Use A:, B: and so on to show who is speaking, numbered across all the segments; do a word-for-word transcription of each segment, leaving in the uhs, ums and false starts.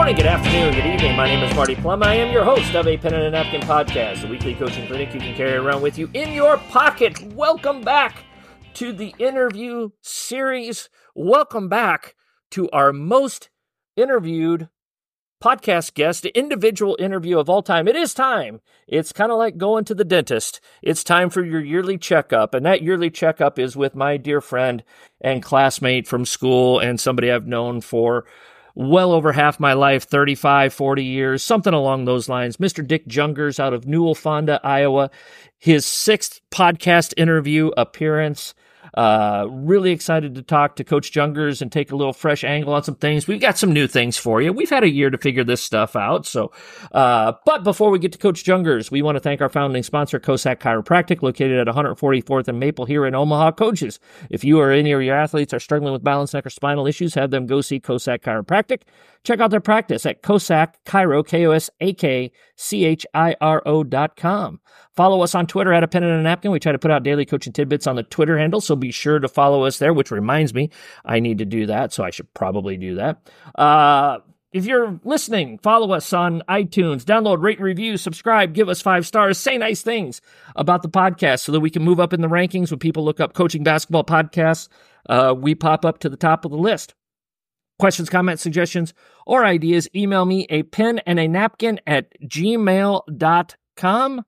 A: morning, good afternoon, good evening. My name is Marty Plum. I am your host of a Pen and a Napkin podcast, a weekly coaching clinic you can carry around with you in your pocket. Welcome back to the interview series. Welcome back to our most interviewed podcast guest, the individual interview of all time. It is time. It's kind of like going to the dentist. It's time for your yearly checkup, and that yearly checkup is with my dear friend and classmate from school and somebody I've known for well over half my life, thirty-five, forty years, something along those lines. Mister Dick Jungers out of Newell Fonda, Iowa. His sixth podcast interview appearance. Uh, really excited to talk to Coach Jungers and take a little fresh angle on some things. We've got some new things for you. We've had a year to figure this stuff out. So, uh, but before we get to Coach Jungers, we want to thank our founding sponsor, Kosak Chiropractic, located at one forty-fourth and Maple here in Omaha. Coaches, if you or any of your athletes are struggling with balance, neck, or spinal issues, have them go see Kosak Chiropractic. Check out their practice at Kosak Chiro, K O S A K C H I R O dot com. Follow us on Twitter at a pen and a napkin. We try to put out daily coaching tidbits on the Twitter handle, so be sure to follow us there, which reminds me, I need to do that, so I should probably do that. Uh, if you're listening, follow us on iTunes. Download, rate, and review, subscribe, give us five stars, say nice things about the podcast so that we can move up in the rankings. When people look up coaching basketball podcasts, uh, we pop up to the top of the list. Questions, comments, suggestions, or ideas, email me a pen and a napkin at gmail dot com.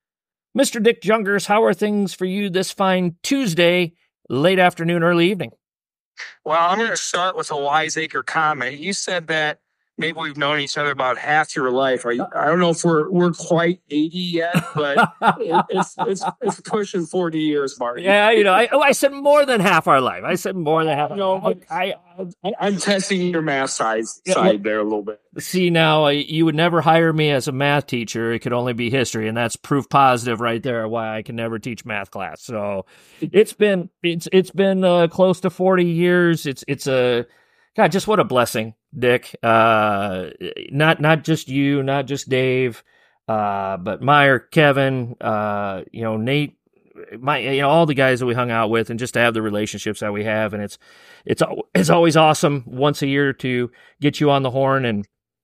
A: Mister Dick Jungers, how are things for you this fine Tuesday, late afternoon, early evening?
B: Well, I'm going to start with a wiseacre comment. You said that maybe we've known each other about half your life. Are you, I don't know if we're we're quite eighty yet, but it, it's, it's it's pushing forty years, Marty.
A: Yeah, you know, I oh, I said more than half our life. I said more than half.
B: No,
A: I, I,
B: I, I'm testing your math size
A: Yeah,
B: side there a little bit.
A: See, now uh, you would never hire me as a math teacher. It could only be history, and that's proof positive right there why I can never teach math class. So it's been it's it's been uh, close to forty years. It's it's a God, just what a blessing, Dick. Uh, not not just you, not just Dave, uh, but Meyer, Kevin, uh, you know, Nate, my, you know, all the guys that we hung out with, and just to have the relationships that we have, and it's it's it's always awesome once a year to get you on the horn and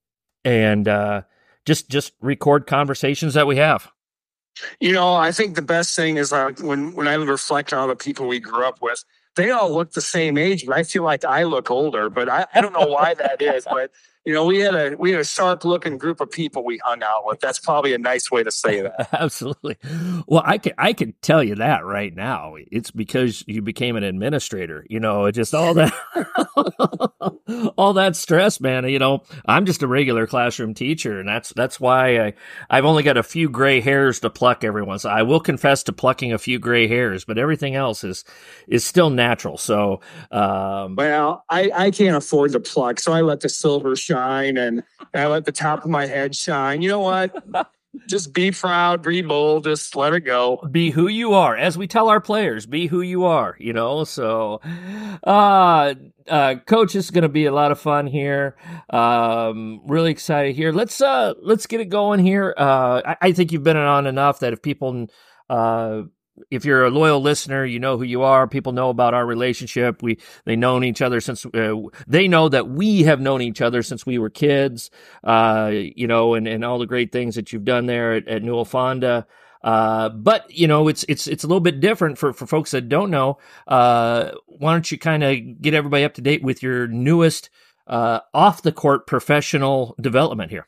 A: and uh, just just record conversations that we have.
B: You know, I think the best thing is uh, when when I reflect on all the people we grew up with. They all look the same age, but I feel like I look older. But I, I don't know why that is. But you know, we had a we had a sharp looking group of people we hung out with. That's probably a nice way to say that.
A: Absolutely. Well, I can I can tell you that right now. It's because you became an administrator. You know, just all that all that stress, man. You know, I'm just a regular classroom teacher, and that's that's why I I've only got a few gray hairs to pluck every once. I will confess to plucking a few gray hairs, but everything else is is still natural. So, um,
B: well, I I can't afford to pluck, so I let the silver shine. Shine and I let the top of my head shine. You know what? Just be proud, be bold, just let it go.
A: Be who you are. As we tell our players, be who you are, you know? So, uh, uh, Coach, this is going to be a lot of fun here. Um, really excited here. Let's, uh, let's get it going here. Uh, I, I think you've been on enough that if people, uh, if you're a loyal listener, you know who you are. People know about our relationship. We they known each other since uh, they know that we have known each other since we were kids. Uh, you know, and, and all the great things that you've done there at, at Newell Fonda. Uh, but you know, it's it's it's a little bit different for for folks that don't know. Uh, why don't you kind of get everybody up to date with your newest uh, off the court professional development here?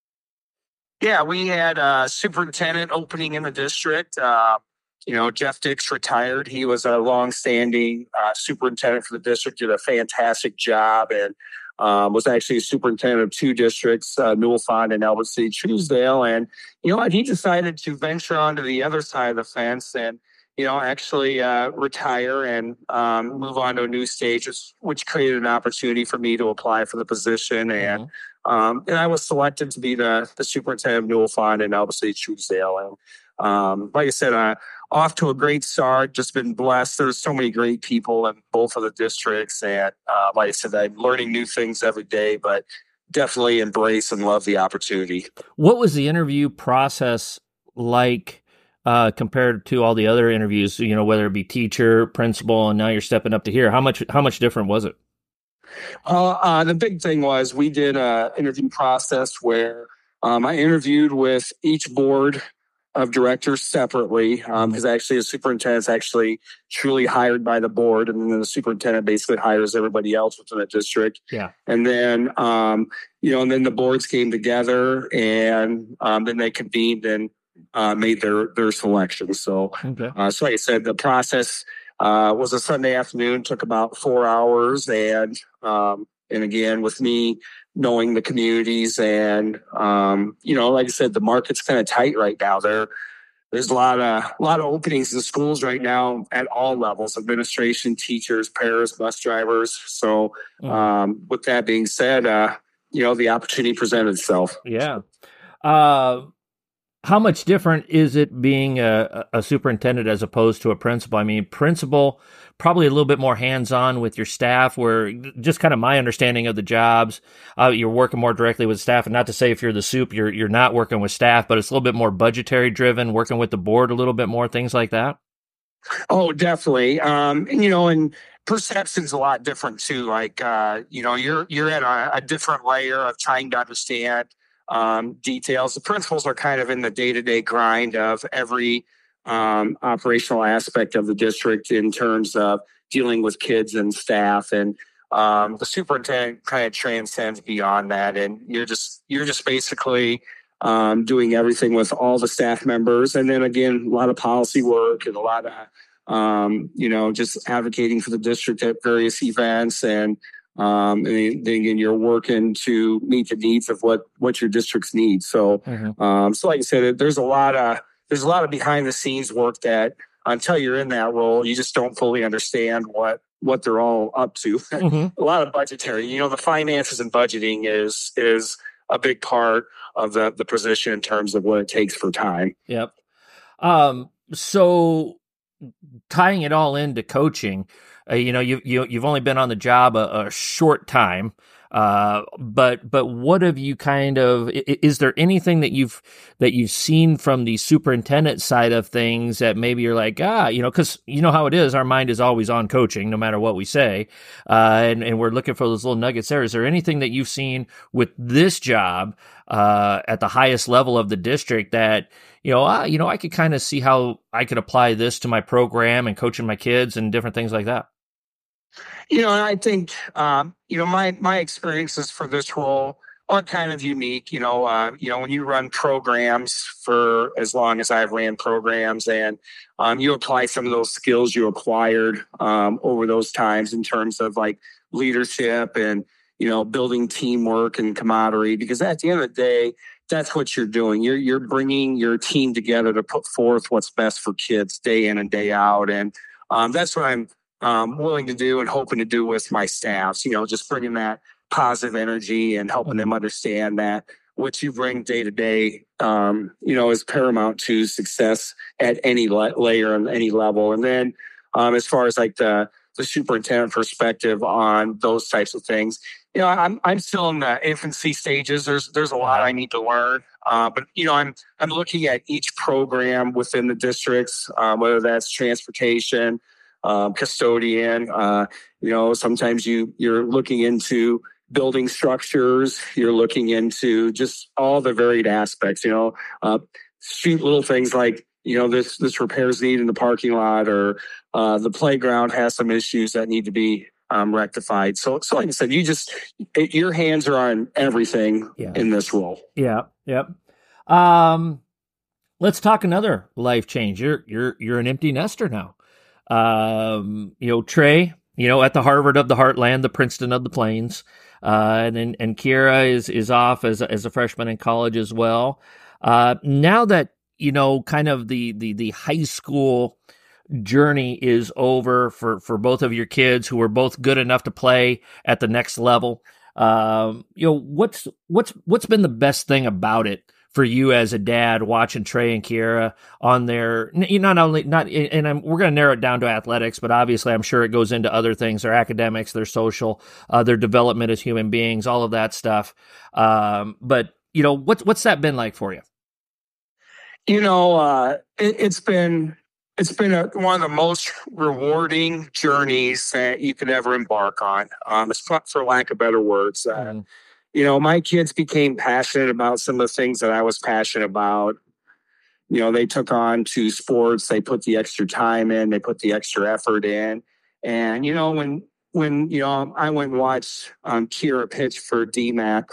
B: Yeah, we had a superintendent opening in the district. Uh, You know, Jeff Dix retired. He was a longstanding uh, superintendent for the district, did a fantastic job, and um, was actually a superintendent of two districts, uh, Newell Fonda and Albert City Truesdale. And, you know what, he decided to venture onto the other side of the fence and, you know, actually uh, retire and um, move on to a new stage, which created an opportunity for me to apply for the position. And mm-hmm. um, and I was selected to be the, the superintendent of Newell Fonda and Albert City Truesdale. And um, like I said, uh, off to a great start, just been blessed. There's so many great people in both of the districts. And uh, like I said, I'm learning new things every day, but definitely embrace and love the opportunity.
A: What was the interview process like uh, compared to all the other interviews, you know, whether it be teacher, principal, and now you're stepping up to here? How much, how much different was it?
B: Uh, uh, the big thing was we did an interview process where um, I interviewed with each board of directors separately because um, actually the superintendent's actually truly hired by the board, and then the superintendent basically hires everybody else within the district.
A: Yeah.
B: And then, um, you know, and then the boards came together, and um, then they convened and uh, made their their selections. So,
A: okay.
B: uh, so like I said, the process uh, was a Sunday afternoon, took about four hours, and um, and again with me knowing the communities and, um, you know, like I said, the market's kind of tight right now. There, there's a lot of, a lot of openings in schools right now at all levels, administration, teachers, paras, bus drivers. So um, with that being said, uh, you know, the opportunity presented itself.
A: Yeah. Uh, how much different is it being a, a superintendent as opposed to a principal? I mean, principal, probably a little bit more hands-on with your staff, where just kind of my understanding of the jobs, uh, you're working more directly with staff. And not to say if you're the soup, you're you're not working with staff, but it's a little bit more budgetary driven, working with the board a little bit more, things like that.
B: Oh, definitely. Um, and, you know, and perception's a lot different too. Like, uh, you know, you're you're at a, a different layer of trying to understand um, details. The principals are kind of in the day-to-day grind of every um, operational aspect of the district in terms of dealing with kids and staff. And um, the superintendent kind of transcends beyond that. And you're just you're just basically um, doing everything with all the staff members. And then again, a lot of policy work and a lot of, um, you know, just advocating for the district at various events. And Um, and then again, you're working to meet the needs of what, what your districts need. So, mm-hmm. um, so like I said, there's a lot of, there's a lot of behind the scenes work that until you're in that role, you just don't fully understand what, what they're all up to. Mm-hmm. A lot of budgetary, you know, the finances and budgeting is, is a big part of the, the position in terms of what it takes for time.
A: Yep. Um, so tying it all into coaching, Uh, you know, you, you, you've only been on the job a, a short time, uh, but but what have you kind of? Is there anything that you've that you've seen from the superintendent side of things that maybe you're like, ah, you know, because you know how it is, our mind is always on coaching, no matter what we say, uh, and and we're looking for those little nuggets there. Is there anything that you've seen with this job uh, at the highest level of the district that you know, ah, you know, I could kind of see how I could apply this to my program and coaching my kids and different things like that?
B: You know, and I think, um, you know, my, my experiences for this role are kind of unique. You know, uh, you know, when you run programs for as long as I've ran programs and um, you apply some of those skills you acquired um, over those times in terms of like leadership and, you know, building teamwork and camaraderie, because at the end of the day, that's what you're doing. You're, you're bringing your team together to put forth what's best for kids day in and day out. And um, that's what I'm Um, willing to do and hoping to do with my staffs, you know, just bringing that positive energy and helping them understand that what you bring day to day, um, you know, is paramount to success at any la- layer and any level. And then um, as far as like the, the superintendent perspective on those types of things, you know, I'm I'm still in the infancy stages. There's there's a lot I need to learn, uh, but you know, I'm I'm looking at each program within the districts, um, whether that's transportation, Um, custodian, uh, you know, sometimes you, you're looking into building structures, you're looking into just all the varied aspects, you know, uh, street little things like, you know, this, this repairs need in the parking lot, or uh, the playground has some issues that need to be um, rectified. So, so like I said, you just, it, your hands are on everything yeah. in this role.
A: Yeah. Yep. Um, let's talk another life change. You're, you're, you're an empty nester now. Um, you know, Trey, you know, at the Harvard of the Heartland, the Princeton of the Plains, uh, and then, and Kiera is, is off as, as a freshman in college as well. Uh, now that, you know, kind of the, the, the high school journey is over for, for both of your kids who are both good enough to play at the next level. Um, you know, what's, what's, what's been the best thing about it for you as a dad watching Trey and Kiera on their, not only, not, and I'm, we're going to narrow it down to athletics, but obviously I'm sure it goes into other things, their academics, their social, uh, their development as human beings, all of that stuff. Um, but, you know, what's, what's that been like for you?
B: You know, uh, it, it's been, it's been a, one of the most rewarding journeys that you could ever embark on. Um, it's for, for lack of better words. Uh, mm. You know, my kids became passionate about some of the things that I was passionate about. You know, they took on to sports. They put the extra time in. They put the extra effort in. And, you know, when, when you know, I went and watched um, Kira pitch for D MAC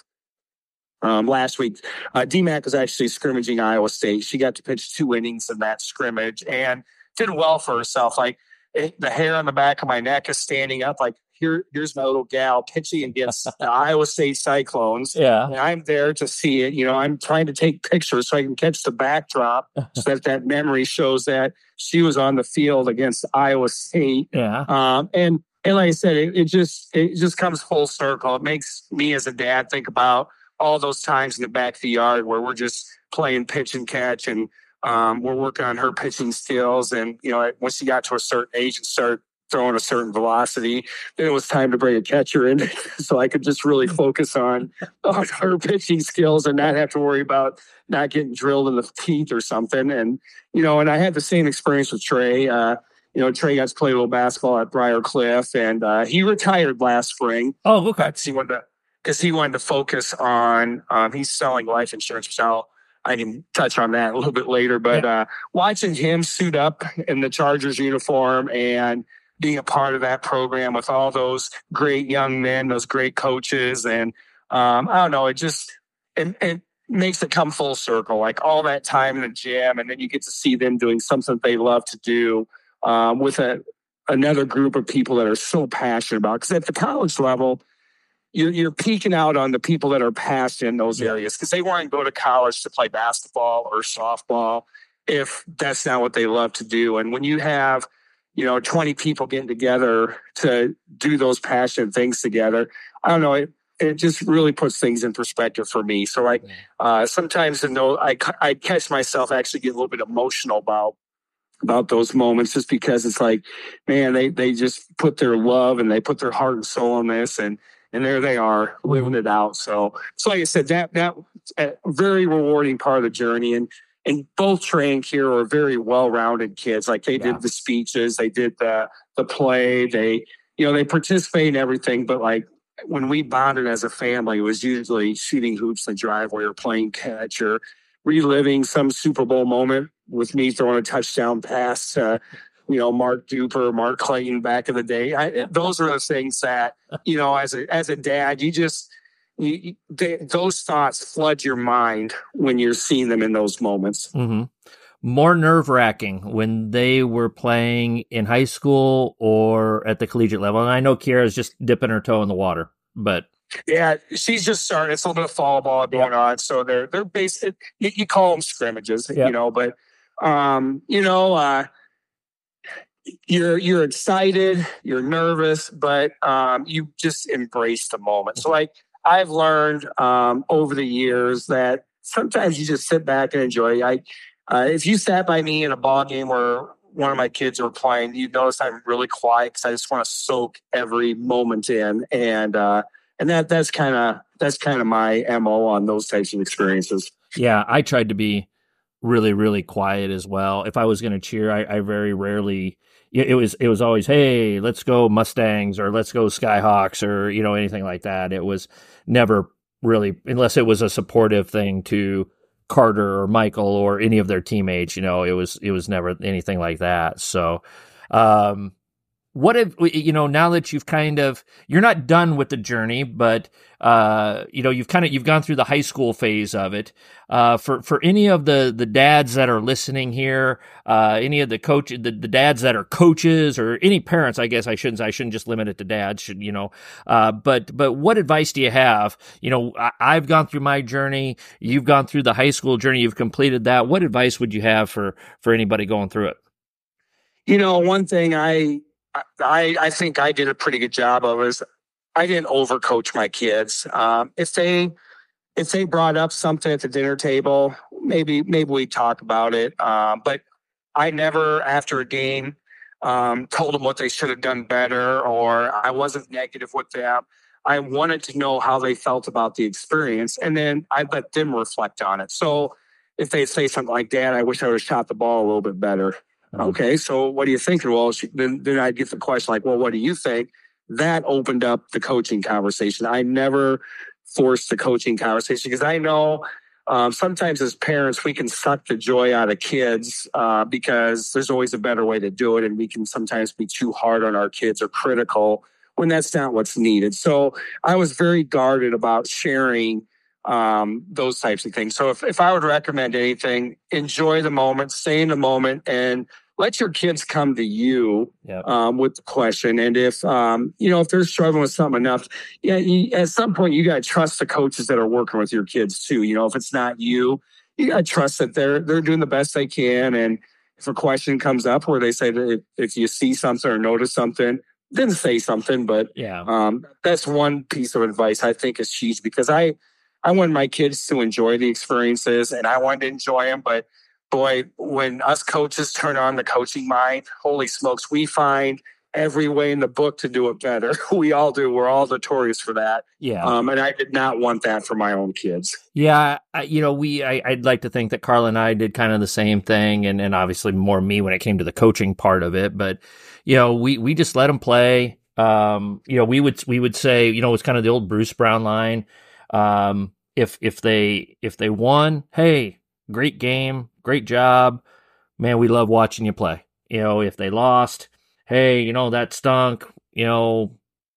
B: um, last week. Uh, D MAC was actually scrimmaging Iowa State. She got to pitch two innings in that scrimmage and did well for herself. Like, it, the hair on the back of my neck is standing up. Like, here, here's my little gal pitching against the Iowa State Cyclones.
A: Yeah.
B: And I'm there to see it. You know, I'm trying to take pictures so I can catch the backdrop so that that memory shows that she was on the field against Iowa State.
A: Yeah.
B: Um, and, and like I said, it, it just, it just comes full circle. It makes me as a dad think about all those times in the back of the yard where we're just playing pitch and catch, and um, we're working on her pitching skills. And, you know, once she got to a certain age and started throwing a certain velocity, then it was time to bring a catcher in so I could just really focus on, on her pitching skills and not have to worry about not getting drilled in the teeth or something. And, you know, and I had the same experience with Trey. Uh, you know, Trey got to play a little basketball at Briar Cliff, and uh, he retired last spring.
A: Oh, okay.
B: He wanted to, because he wanted to focus on, um, he's selling life insurance, which I'll, I can touch on that a little bit later. But yeah. uh, watching him suit up in the Chargers uniform and being a part of that program with all those great young men, those great coaches, and um, I don't know, it just it, it makes it come full circle. Like all that time in the gym, and then you get to see them doing something they love to do um, with a another group of people that are so passionate about. Because at the college level, You're, you're peeking out on the people that are passionate in those areas because they want to go to college to play basketball or softball if that's not what they love to do. And when you have, you know, twenty people getting together to do those passionate things together, I don't know, it, it just really puts things in perspective for me. So like uh, sometimes, you know, I, I catch myself actually get a little bit emotional about about those moments just because it's like, man, they, they just put their love and they put their heart and soul in this, and And there they are living it out. So, so like I said, that that a very rewarding part of the journey. And and both Trey and Kira are very well-rounded kids. Like they yeah. did the speeches, they did the the play, they you know they participate in everything. But like when we bonded as a family, it was usually shooting hoops in the driveway or playing catch or reliving some Super Bowl moment with me throwing a touchdown pass. Uh, you know, Mark Duper, Mark Clayton back in the day. I, those are the things that, you know, as a as a dad, you just, you, they, those thoughts flood your mind when you're seeing them in those moments.
A: Mm-hmm. More nerve-wracking when they were playing in high school or at the collegiate level. And I know Kira's just dipping her toe in the water, but...
B: Yeah, she's just starting. It's a little bit of fall ball going yeah. on. So they're, they're basic, you, you call them scrimmages, yeah. you know, but, um, you know, uh, You're you're excited, you're nervous, but um, you just embrace the moment. So, like I've learned um, over the years that sometimes you just sit back and enjoy. I uh, if you sat by me in a ball game where one of my kids are playing, you notice I'm really quiet because I just want to soak every moment in, and uh, and that that's kind of that's kind of my M O on those types of experiences.
A: Yeah, I tried to be really really quiet as well. If I was going to cheer, I, I very rarely. It was it was always, hey, let's go Mustangs or let's go Skyhawks or, you know, anything like that. It was never really, unless it was a supportive thing to Carter or Michael or any of their teammates, you know, it was it was never anything like that. So, um, what if, you know, now that you've kind of, you're not done with the journey, but, uh, you know, you've kind of, you've gone through the high school phase of it. Uh, for, for any of the, the dads that are listening here, uh, any of the coach, the, the dads that are coaches or any parents, I guess I shouldn't, I shouldn't just limit it to dads, should, you know, uh, but, but what advice do you have? You know, I, I've gone through my journey. You've gone through the high school journey. You've completed that. What advice would you have for, for anybody going through it?
B: You know, one thing I, I, I think I did a pretty good job of is I didn't overcoach my kids. Um, if they if they brought up something at the dinner table, maybe maybe we talk about it. Um, but I never, after a game, um, told them what they should have done better, or I wasn't negative with them. I wanted to know how they felt about the experience, and then I let them reflect on it. So if they say something like, "Dad, I wish I would have shot the ball a little bit better," Okay, so what are you thinking? Well, she, then, then I'd get the question like, well, what do you think? That opened up the coaching conversation. I never forced the coaching conversation because I know um, sometimes as parents, we can suck the joy out of kids uh, because there's always a better way to do it. And we can sometimes be too hard on our kids or critical when that's not what's needed. So I was very guarded about sharing um, those types of things. So if, if I would recommend anything, enjoy the moment, stay in the moment, and let your kids come to you yep. um, with the question. And if, um, you know, if they're struggling with something enough, yeah, you, at some point you got to trust the coaches that are working with your kids too. You know, if it's not you, you got to trust that they're, they're doing the best they can. And if a question comes up where they say that if, if you see something or notice something, then say something. But
A: yeah,
B: um, that's one piece of advice I think is huge because I, I want my kids to enjoy the experiences and I want to enjoy them, but boy, when us coaches turn on the coaching mind, holy smokes, we find every way in the book to do it better. We all do. We're all notorious for that.
A: Yeah.
B: Um, and I did not want that for my own kids.
A: Yeah. I, you know, we, I, I'd like to think that Carla and I did kind of the same thing and, and obviously more me when it came to the coaching part of it. But, you know, we, we just let them play. Um, you know, we would, we would say, you know, it's kind of the old Bruce Brown line. Um, if, if they, if they won, hey, great game, great job, man, we love watching you play. You know, if they lost, hey, you know, that stunk, you know,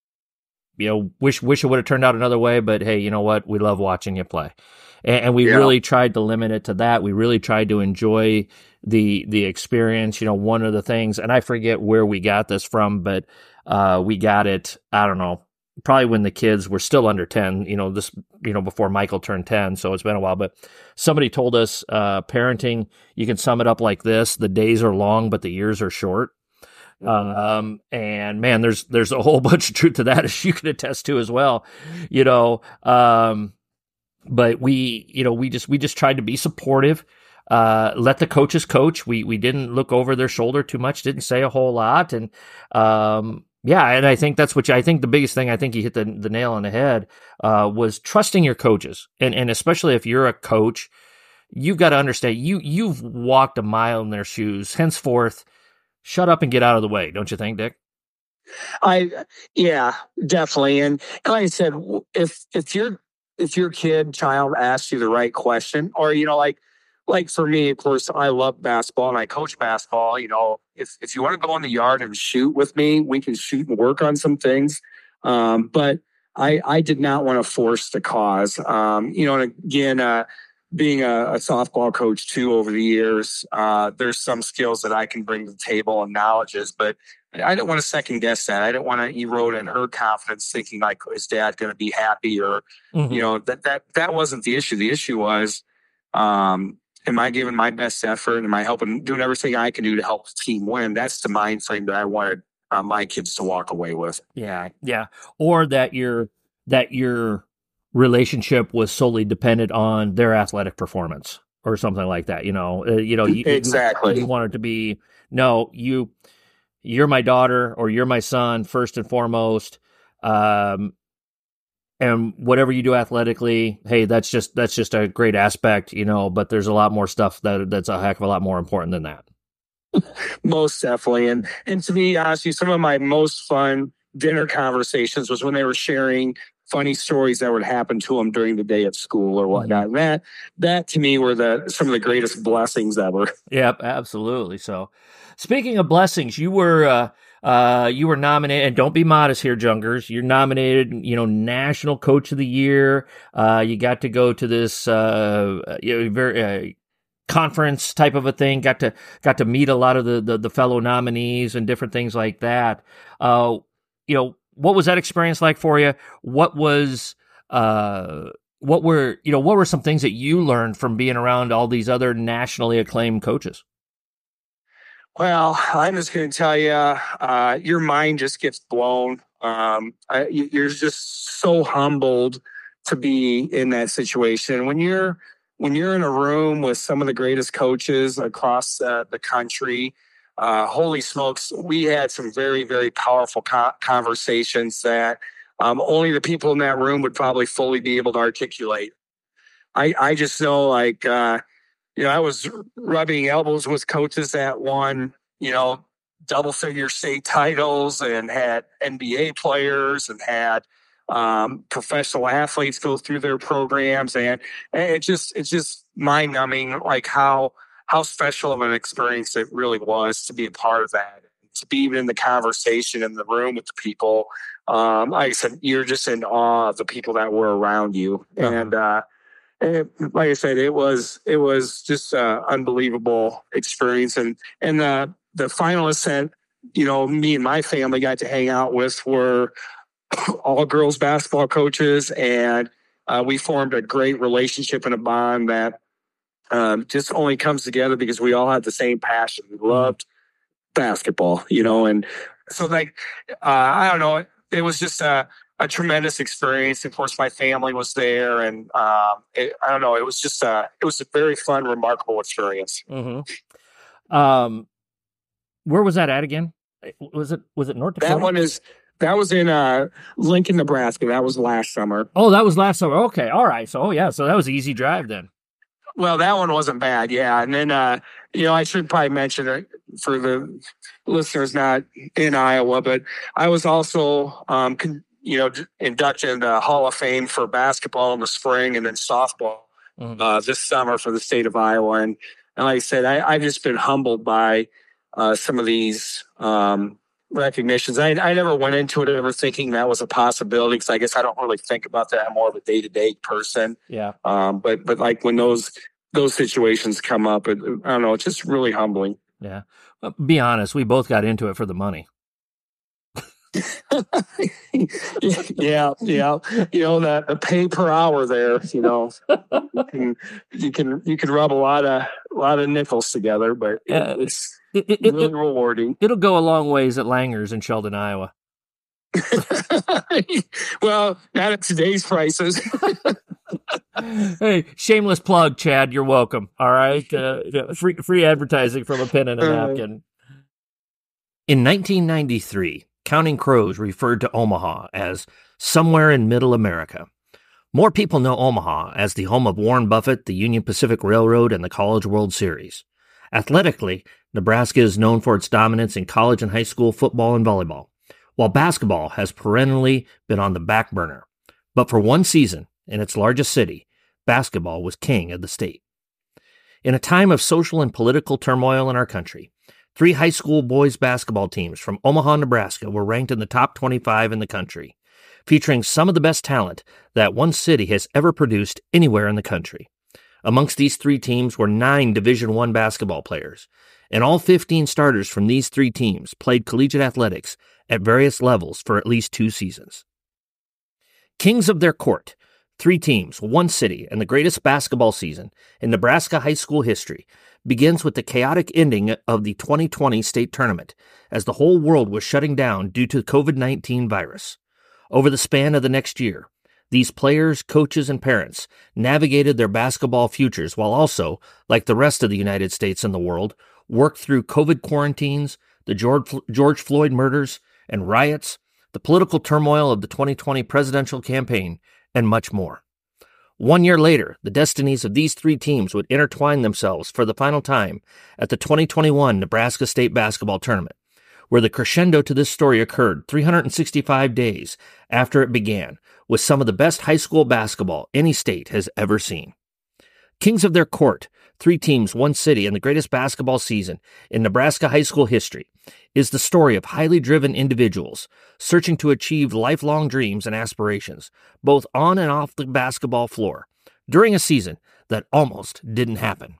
A: you know, wish, wish it would have turned out another way, but hey, you know what? We love watching you play. And, and we yeah. really tried to limit it to that. We really tried to enjoy the, the experience. You know, one of the things, and I forget where we got this from, but, uh, we got it, I don't know, probably when the kids were still under ten, you know, this, you know, before Michael turned ten. So it's been a while, but somebody told us, uh, parenting, you can sum it up like this: the days are long, but the years are short. Um, and man, there's, there's a whole bunch of truth to that, as you can attest to as well, you know, um, but we, you know, we just, we just tried to be supportive, uh, let the coaches coach. We, we didn't look over their shoulder too much, didn't say a whole lot. And, um, yeah, and I think that's what you, I think the biggest thing, I think you hit the, the nail on the head, uh, was trusting your coaches. And, and especially if you're a coach, you've got to understand you, you've walked a mile in their shoes. Henceforth, shut up and get out of the way. Don't you think, Dick?
B: I, yeah, definitely. And, and like I said, if, if your, if your kid, child asks you the right question, or, you know, like, Like for me, of course, I love basketball and I coach basketball. You know, if, if you want to go in the yard and shoot with me, we can shoot and work on some things. Um, but I, I did not want to force the cause. Um, you know, and again, uh, being a, a softball coach too over the years, uh, there's some skills that I can bring to the table and knowledges, but I didn't want to second guess that. I didn't want to erode in her confidence thinking like, is dad going to be happy or, mm-hmm. you know, that, that, that wasn't the issue. The issue was, um, am I giving my best effort? Am I helping, doing everything I can do to help the team win? That's the mindset that I wanted uh, my kids to walk away with.
A: Yeah, yeah. Or that your that your relationship was solely dependent on their athletic performance or something like that. You know, uh, you know, you,
B: exactly.
A: You, you want it to be no, you you're my daughter or you're my son first and foremost. Um, And whatever you do athletically, hey, that's just that's just a great aspect, you know. But there's a lot more stuff that that's a heck of a lot more important than that.
B: Most definitely, and and to be honest, with you, some of my most fun dinner conversations was when they were sharing funny stories that would happen to them during the day at school or whatnot. Mm-hmm. That that to me were the some of the greatest blessings ever.
A: Yep, absolutely. So, speaking of blessings, you were. Uh, Uh, you were nominated, and don't be modest here, Jungers. You're nominated, you know, National Coach of the Year. Uh, you got to go to this, uh, you know, very, uh, conference type of a thing. Got to, got to meet a lot of the, the, the fellow nominees and different things like that. Uh, you know, what was that experience like for you? What was, uh, what were, you know, what were some things that you learned from being around all these other nationally acclaimed coaches?
B: Well, I'm just going to tell you, uh, your mind just gets blown. Um, I, you're just so humbled to be in that situation. When you're when you're in a room with some of the greatest coaches across uh, the country, uh, holy smokes, we had some very, very powerful co- conversations that um, only the people in that room would probably fully be able to articulate. I, I just know, like, uh, you know, I was rubbing elbows with coaches that won you know, double figure state titles and had N B A players and had um, professional athletes go through their programs. And, and it just, it's just mind numbing, like how, how special of an experience it really was to be a part of that, to be even in the conversation in the room with the people. Um, like I said, you're just in awe of the people that were around you. Uh-huh. And, uh, it, like I said, it was, it was just an unbelievable experience. And, and the, the finalists that, you know, me and my family got to hang out with were all girls basketball coaches. And uh, we formed a great relationship and a bond that um, just only comes together because we all had the same passion. We loved basketball, you know, and so like, uh, I don't know, it was just a, a tremendous experience. Of course, my family was there, and um, it, I don't know, it was just a, it was a very fun, remarkable experience.
A: Mm-hmm. Um, where was that at again? Was it was it North Dakota?
B: That one is that was in uh, Lincoln, Nebraska. That was last summer.
A: Oh, that was last summer. Okay, all right. So, oh yeah, so that was an easy drive then.
B: Well, that one wasn't bad, yeah. And then, uh, you know, I should probably mention it for the listeners not in Iowa, but I was also, um, con- you know, inducted in the Hall of Fame for basketball in the spring and then softball mm-hmm. uh, this summer for the state of Iowa. And, and like I said, I, I've just been humbled by uh, some of these um, recognitions. I, I never went into it ever thinking that was a possibility because I guess I don't really think about that. I'm more of a day-to-day person.
A: Yeah.
B: Um, but but like when those those situations come up, it, I don't know, it's just really humbling.
A: Yeah. Well, be honest, we both got into it for the money.
B: yeah, yeah. You know, that the pay per hour there, you know, you can you can, you can rub a lot of a lot of nickels together, but it, uh, it's it, it, really it, rewarding.
A: It'll go a long ways at Langer's in Sheldon, Iowa.
B: Well, not at today's prices.
A: Hey, shameless plug, Chad. You're welcome. All right, uh, free free advertising from a pen and a napkin. In nineteen ninety-three, Counting Crows referred to Omaha as somewhere in Middle America. More people know Omaha as the home of Warren Buffett, the Union Pacific Railroad, and the College World Series. Athletically, Nebraska is known for its dominance in college and high school football and volleyball, while basketball has perennially been on the back burner. But for one season, in its largest city, basketball was king of the state. In a time of social and political turmoil in our country, three high school boys basketball teams from Omaha, Nebraska were ranked in the top twenty-five in the country, featuring some of the best talent that one city has ever produced anywhere in the country. Amongst these three teams were nine Division I basketball players, and all fifteen starters from these three teams played collegiate athletics at various levels for at least two seasons. Kings of their court, three teams, one city, and the greatest basketball season in Nebraska high school history begins with the chaotic ending of the twenty twenty state tournament as the whole world was shutting down due to the covid nineteen virus. Over the span of the next year, these players, coaches, and parents navigated their basketball futures while also, like the rest of the United States and the world, worked through COVID quarantines, the George Floyd murders and riots, the political turmoil of the twenty twenty presidential campaign, and much more. One year later, the destinies of these three teams would intertwine themselves for the final time at the twenty twenty-one Nebraska State Basketball Tournament, where the crescendo to this story occurred three hundred sixty-five days after it began, with some of the best high school basketball any state has ever seen. Kings of their court, three teams, one city, and the greatest basketball season in Nebraska high school history is the story of highly driven individuals searching to achieve lifelong dreams and aspirations, both on and off the basketball floor, during a season that almost didn't happen.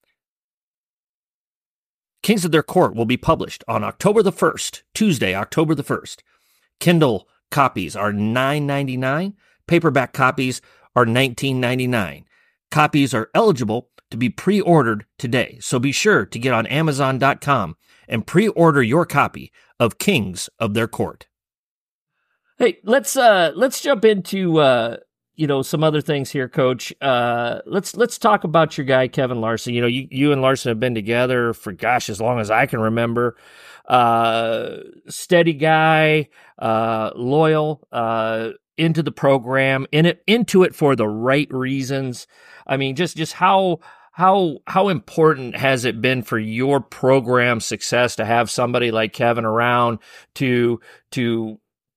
A: Kings of their court will be published on October the first, Tuesday, October the first. Kindle copies are nine ninety-nine, paperback copies are nineteen ninety-nine. Copies are eligible to be pre-ordered today, so be sure to get on Amazon dot com and pre-order your copy of Kings of Their Court. Hey, let's uh, let's jump into uh, you know some other things here, Coach. Uh, let's let's talk about your guy Kevin Larson. You know, you you and Larson have been together for gosh as long as I can remember. Uh, steady guy, uh, loyal, uh, into the program, in it into it for the right reasons. I mean, just just how how how important has it been for your program success to have somebody like Kevin around to to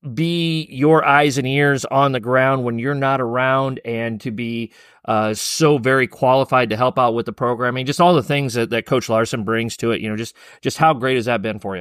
A: be your eyes and ears on the ground when you're not around, and to be uh, so very qualified to help out with the programming, just all the things that, that Coach Larson brings to it, you know, just, just how great has that been for you?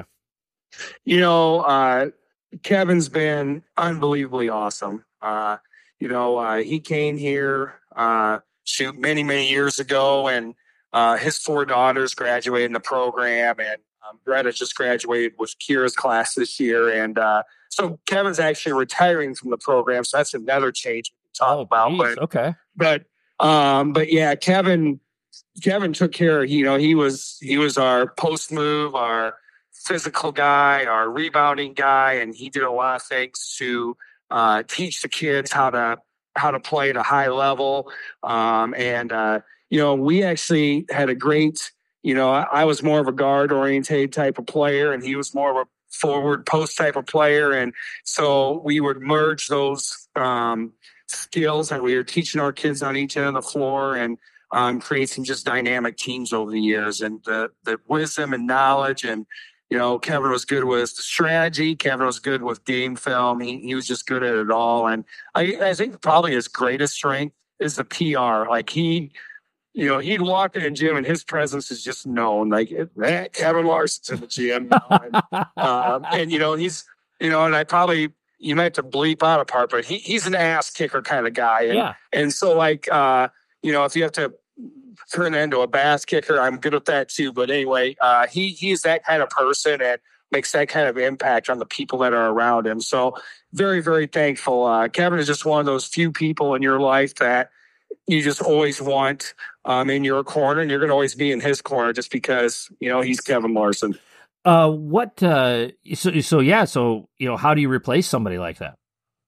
B: You know, uh, Kevin's been unbelievably awesome. Uh, you know, uh, he came here, uh, shoot, many, many years ago, and uh, his four daughters graduated in the program, and um, Greta just graduated with Kira's class this year. And uh, so Kevin's actually retiring from the program, so that's another change we can talk
A: oh,
B: about.
A: Geez,
B: but,
A: okay.
B: But, um, but yeah, Kevin, Kevin took care of, you know, he was, he was our post move, our physical guy, our rebounding guy, and he did a lot of things to uh, teach the kids how to how to play at a high level. Um, and uh, you know, we actually had a great. You know, I, I was more of a guard oriented type of player, and he was more of a forward post type of player, and so we would merge those um, skills that we were teaching our kids on each end of the floor, and um, create some just dynamic teams over the years, and the the wisdom and knowledge. And you know, Kevin was good with strategy. Kevin was good with game film. He he was just good at it all. And I, I think probably his greatest strength is the P R. Like he, you know, he'd walk in the gym and his presence is just known. Like eh, Kevin Larson's in the gym. You know? and, um, and, you know, he's, you know, and I probably, you might have to bleep out a part, but he, he's an ass kicker kind of guy. And,
A: yeah.
B: And so like, uh, you know, if you have to turn into a bass kicker, I'm good with that too. But anyway, uh, he he's that kind of person and makes that kind of impact on the people that are around him. So very, very thankful. Uh, Kevin is just one of those few people in your life that you just always want um, in your corner, and you're going to always be in his corner just because, you know, he's Kevin Larson.
A: Uh, what, uh, so, so yeah, so, you know, how do you replace somebody like that?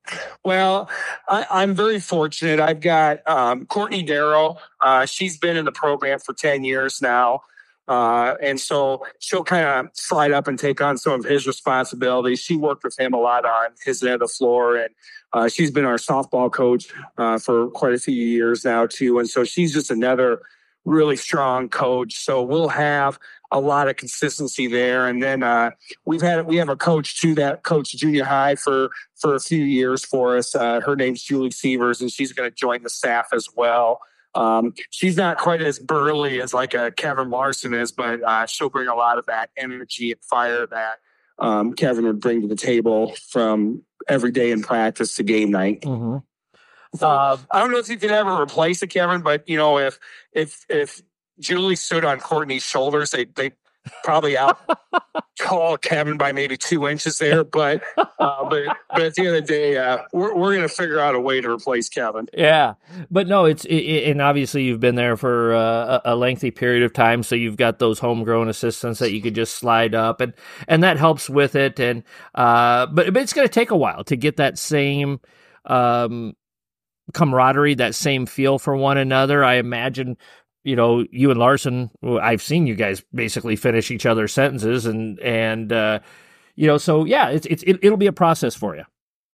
B: Well, I, I'm very fortunate. I've got um, Courtney Darrow. Uh, she's been in the program for ten years now. Uh, and so she'll kind of slide up and take on some of his responsibilities. She worked with him a lot on his end of the floor, and uh, she's been our softball coach uh, for quite a few years now too. And so she's just another really strong coach. So we'll have a lot of consistency there. And then uh, we've had we have a coach too that coached junior high for for a few years for us. Uh, her name's Julie Sievers, and she's going to join the staff as well. Um, she's not quite as burly as like a Kevin Larson is, but uh, she'll bring a lot of that energy and fire that um, Kevin would bring to the table from every day in practice to game night.
A: Mm-hmm.
B: So, uh, I don't know if you could ever replace a Kevin, but you know, if if if Julie stood on Courtney's shoulders, they they probably out tall Kevin by maybe two inches there. But uh, but but at the end of the day, uh, we're we're gonna figure out a way to replace Kevin.
A: Yeah, but no, it's it, it, and obviously you've been there for uh, a lengthy period of time, so you've got those homegrown assistants that you could just slide up, and and that helps with it. And uh, but but it's going to take a while to get that same um camaraderie, that same feel for one another. I imagine. You know, you and Larson, I've seen you guys basically finish each other's sentences, and and uh, you know, so yeah, it's it's it, it'll be a process for you.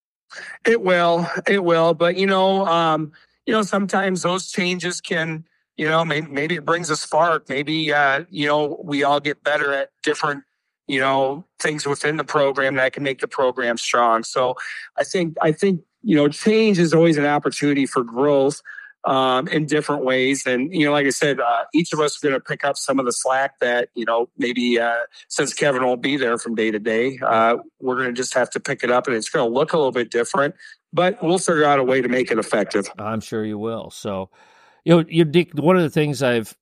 B: It will, it will, but you know, um, you know, sometimes those changes can, you know, maybe maybe it brings a spark. Maybe uh, you know, we all get better at different, you know, things within the program that can make the program strong. So I think I think you know, change is always an opportunity for growth. Um, in different ways. And, you know, like I said, uh, each of us are going to pick up some of the slack that, you know, maybe uh, since Kevin won't be there from day to day, uh, we're going to just have to pick it up, and it's going to look a little bit different, but we'll figure out a way to make it effective.
A: I'm sure you will. So, you know, you Dick, one of the things I've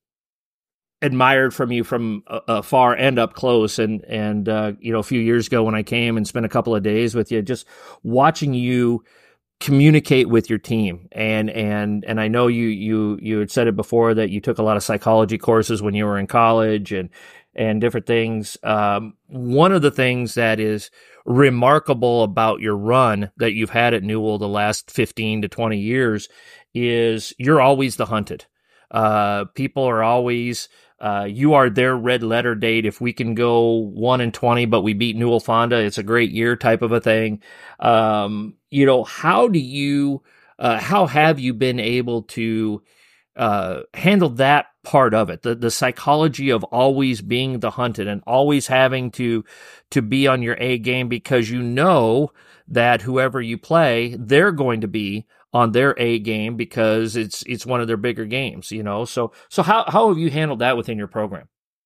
A: admired from you from afar and up close, and, and uh, you know, a few years ago when I came and spent a couple of days with you, just watching you communicate with your team. And, and, and I know you, you, you had said it before that you took a lot of psychology courses when you were in college and, and different things. Um, one of the things that is remarkable about your run that you've had at Newell the last fifteen to twenty years is you're always the hunted. Uh, people are always, uh, you are their red letter date. If we can go one and twenty, but we beat Newell Fonda, it's a great year type of a thing. Um, you know, how do you, uh, how have you been able to, uh, handled that part of it, the the psychology of always being the hunted and always having to to be on your A game, because you know that whoever you play, they're going to be on their A game because it's it's one of their bigger games, you know. So so how how have you handled that within your program?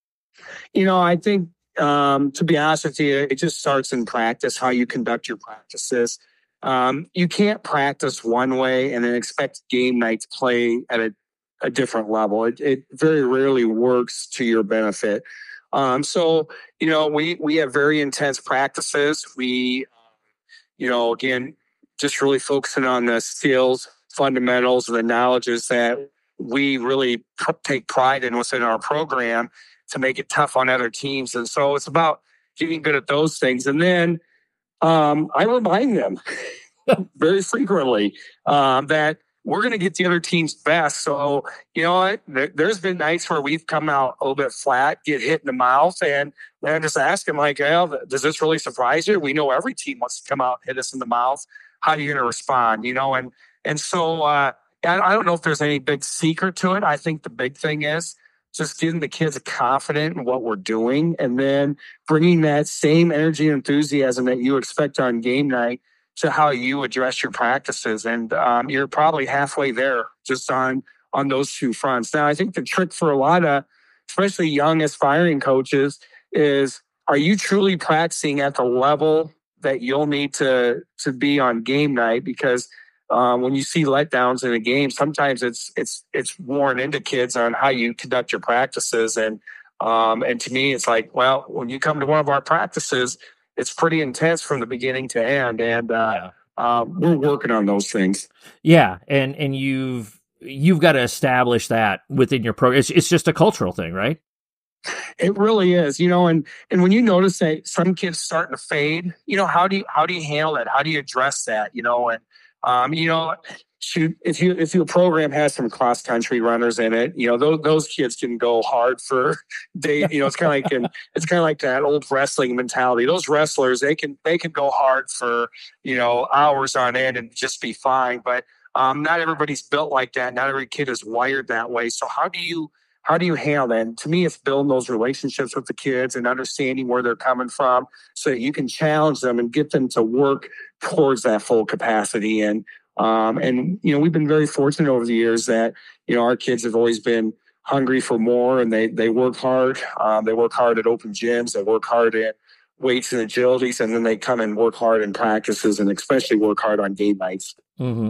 B: You know, I think um, to be honest with you, it just starts in practice, how you conduct your practices. Um, you can't practice one way and then expect game night to play at a, a different level. It, it very rarely works to your benefit. Um, so, you know, we, we have very intense practices. We, you know, again, just really focusing on the skills, fundamentals, the knowledges that we really take pride in within our program to make it tough on other teams. And so it's about getting good at those things. And then um, I remind them very frequently um, that we're going to get the other team's best. So, you know what? There, there's been nights where we've come out a little bit flat, get hit in the mouth, and then just ask them, like, well, does this really surprise you? We know every team wants to come out and hit us in the mouth. How are you going to respond? You know, and and so uh, I, I don't know if there's any big secret to it. I think the big thing is just getting the kids confident in what we're doing, and then bringing that same energy and enthusiasm that you expect on game night to how you address your practices. And um, you're probably halfway there just on, on those two fronts. Now, I think the trick for a lot of, especially young aspiring coaches, is, are you truly practicing at the level that you'll need to, to be on game night? Because um, when you see letdowns in a game, sometimes it's, it's, it's worn into kids on how you conduct your practices. And, um, and to me, it's like, well, when you come to one of our practices, it's pretty intense from the beginning to end, and uh, yeah. uh, we're working on those things.
A: Yeah, and and you've you've got to establish that within your program. It's it's just a cultural thing, right?
B: It really is, you know. And and when you notice that some kids starting to fade, you know, how do you how do you handle it? How do you address that? You know, and um, you know. Shoot, if you if your program has some cross country runners in it, you know those those kids can go hard for day. You know, it's kind of like an, it's kind of like that old wrestling mentality. Those wrestlers, they can they can go hard for you know hours on end and just be fine. But um, not everybody's built like that. Not every kid is wired that way. So how do you how do you handle that? And to me, it's building those relationships with the kids and understanding where they're coming from, so that you can challenge them and get them to work towards that full capacity. And Um, and, you know, we've been very fortunate over the years that, you know, our kids have always been hungry for more, and they, they work hard. Um, they work hard at open gyms. They work hard at weights and agilities, and then they come and work hard in practices, and especially work hard on game nights.
A: Mm-hmm.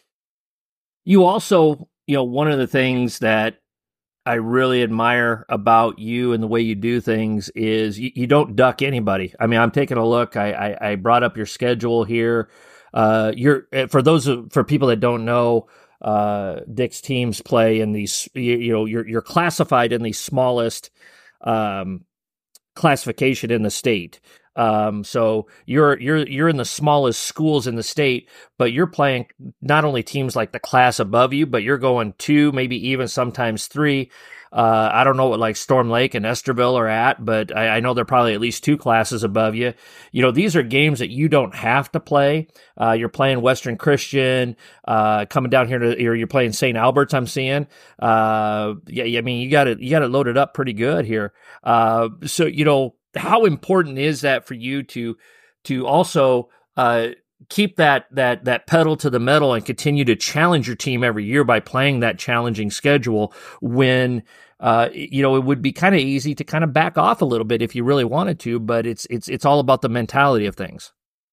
A: You also, you know, one of the things that I really admire about you and the way you do things is you, you don't duck anybody. I mean, I'm taking a look. I, I, I brought up your schedule here. Uh, you're for those of, for people that don't know, uh, Dick's teams play in these. You, you know, you're you're classified in the smallest um, classification in the state. Um, so you're you're you're in the smallest schools in the state, but you're playing not only teams like the class above you, but you're going two, maybe even sometimes three. Uh, I don't know what like Storm Lake and Estherville are at, but I, I know they're probably at least two classes above you. You know, these are games that you don't have to play. Uh, you're playing Western Christian, uh, coming down here to, or you're playing Saint Albert's, I'm seeing. Uh, yeah, I mean, you got it, you got it loaded up pretty good here. Uh, so, you know, how important is that for you to, to also, uh, keep that that that pedal to the metal and continue to challenge your team every year by playing that challenging schedule when uh you know it would be kind of easy to kind of back off a little bit if you really wanted to, but it's it's it's all about the mentality of things.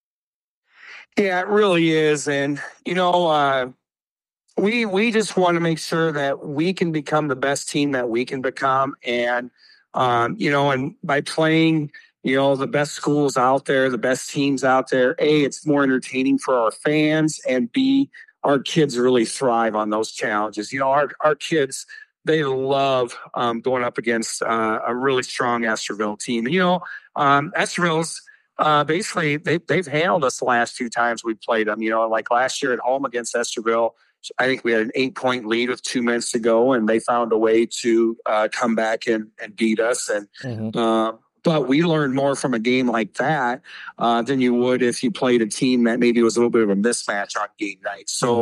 B: Yeah, it really is. And you know uh we we just want to make sure that we can become the best team that we can become. And um you know and by playing you know, the best schools out there, the best teams out there, A, it's more entertaining for our fans, and B, our kids really thrive on those challenges. You know, our, our kids, they love um, going up against uh, a really strong Estherville team. You know, um, Estherville's uh, basically, they, they've handled us the last few times we played them. You know, like last year at home against Estherville, I think we had an eight-point lead with two minutes to go, and they found a way to uh, come back and, and beat us. And mm-hmm. uh, But we learned more from a game like that uh, than you would if you played a team that maybe was a little bit of a mismatch on game night. So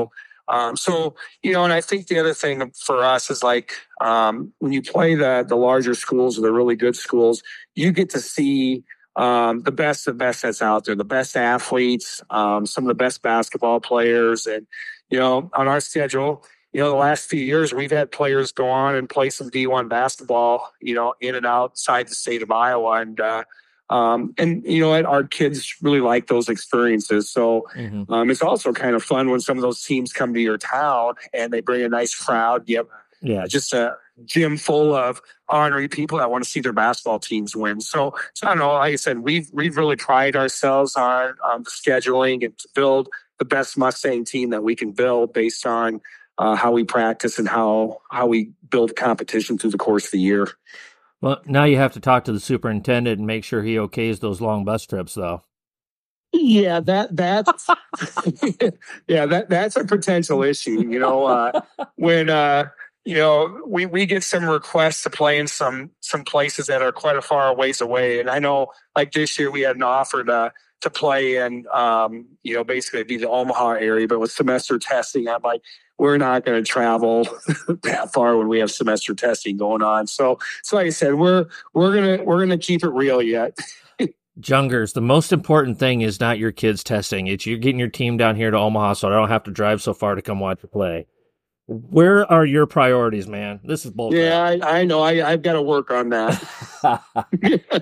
B: Um, so, you know, and I think the other thing for us is like um, when you play the the larger schools or the really good schools, you get to see um, the best of the best that's out there, the best athletes, um, some of the best basketball players. And, you know, on our schedule, you know, the last few years, we've had players go on and play some D one basketball, you know, in and outside the state of Iowa. And, uh, um, and you know what, our kids really like those experiences. So mm-hmm. um, it's also kind of fun when some of those teams come to your town and they bring a nice crowd. You have yeah. just a gym full of ornery people that want to see their basketball teams win. So, so I don't know, like I said, we've, we've really prided ourselves on, on the scheduling and to build the best Mustang team that we can build based on uh, how we practice and how, how we build competition through the course of the year.
A: Well, now you have to talk to the superintendent and make sure he okays those long bus trips, though.
B: Yeah, that that's yeah, that that's a potential issue. You know, uh, when uh, you know we, we get some requests to play in some some places that are quite a far ways away, and I know like this year we had an offer to to play in um, you know basically it'd be the Omaha area, but with semester testing, I'm like, we're not going to travel that far when we have semester testing going on. So, so like I said, we're we're gonna we're gonna keep it real yet.
A: Jungers, the most important thing is not your kids testing. It's you getting your team down here to Omaha, so I don't have to drive so far to come watch you play. Where are your priorities, man? This is bullshit.
B: Yeah, I, I know. I, I've got to work on that.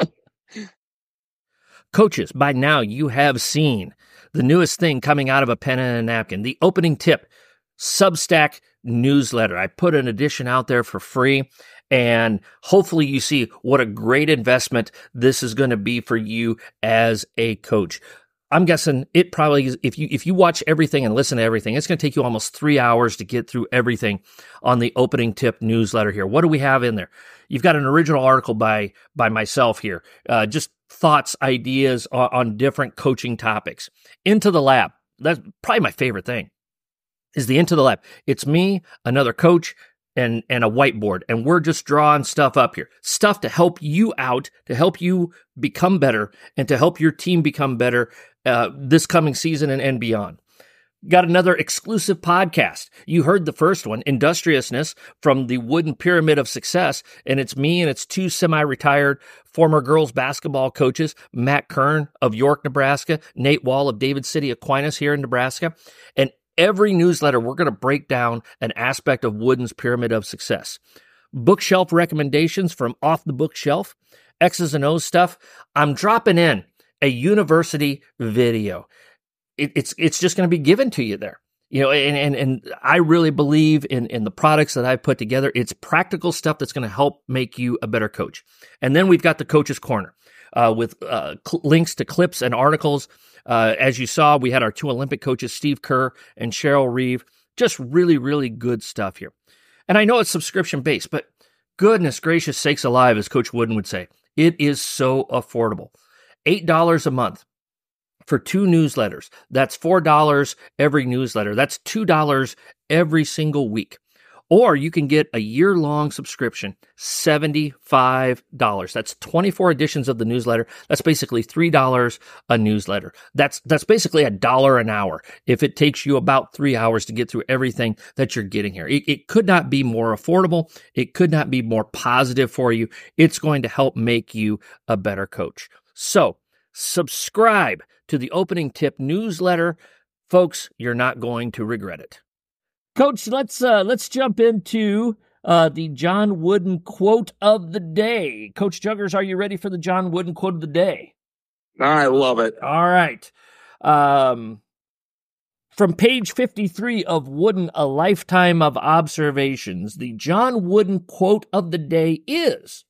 A: Coaches, by now you have seen the newest thing coming out of a pen and a napkin, the opening tip Substack newsletter. I put an edition out there for free, and hopefully you see what a great investment this is going to be for you as a coach. I'm guessing it probably is, if you if you watch everything and listen to everything, it's going to take you almost three hours to get through everything on the opening tip newsletter here. What do we have in there? You've got an original article by by myself here, uh, just thoughts, ideas on, on different coaching topics. Into the lab. That's probably my favorite thing. Is the Into the Lab. It's me, another coach, and and a whiteboard, and we're just drawing stuff up here. Stuff to help you out, to help you become better, and to help your team become better uh, this coming season and, and beyond. Got another exclusive podcast. You heard the first one, Industriousness, from the Wooden Pyramid of Success, and it's me and it's two semi-retired former girls basketball coaches, Matt Kern of York, Nebraska, Nate Wall of David City, Aquinas here in Nebraska, and every newsletter, we're going to break down an aspect of Wooden's Pyramid of Success. Bookshelf recommendations from off the bookshelf, X's and O's stuff. I'm dropping in a university video. It, it's it's just going to be given to you there. You know, and, and, and I really believe in, in the products that I've put together. It's practical stuff that's going to help make you a better coach. And then we've got the Coach's Corner uh, with uh, cl- links to clips and articles. Uh, as you saw, we had our two Olympic coaches, Steve Kerr and Cheryl Reeve. Just really, really good stuff here. And I know it's subscription-based, but goodness gracious sakes alive, as Coach Wooden would say, it is so affordable. eight dollars a month for two newsletters. That's four dollars every newsletter. That's two dollars every single week. Or you can get a year-long subscription, seventy-five dollars. That's twenty-four editions of the newsletter. That's basically three dollars a newsletter. That's that's basically a dollar an hour if it takes you about three hours to get through everything that you're getting here. It, it could not be more affordable. It could not be more positive for you. It's going to help make you a better coach. So subscribe to the Opening Tip newsletter. Folks, you're not going to regret it. Coach, let's uh, let's jump into uh, the John Wooden quote of the day. Coach Jungers, are you ready for the John Wooden quote of the day?
B: I love it.
A: All right. Um, from page fifty-three of Wooden, A Lifetime of Observations, the John Wooden quote of the day is,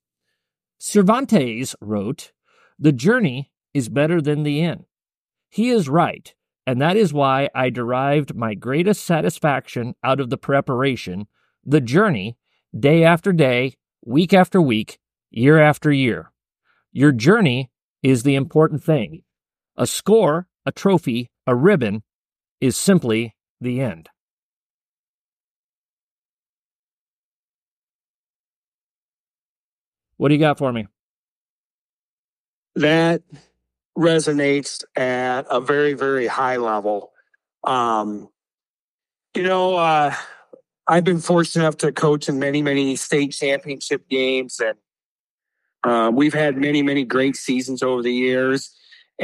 A: Cervantes wrote, "The journey is better than the end." He is right. And that is why I derived my greatest satisfaction out of the preparation, the journey, day after day, week after week, year after year. Your journey is the important thing. A score, a trophy, a ribbon is simply the end. What do you got for me?
B: That resonates at a very, very high level. Um, You know, uh, I've been fortunate enough to coach in many, many state championship games, and uh, we've had many, many great seasons over the years.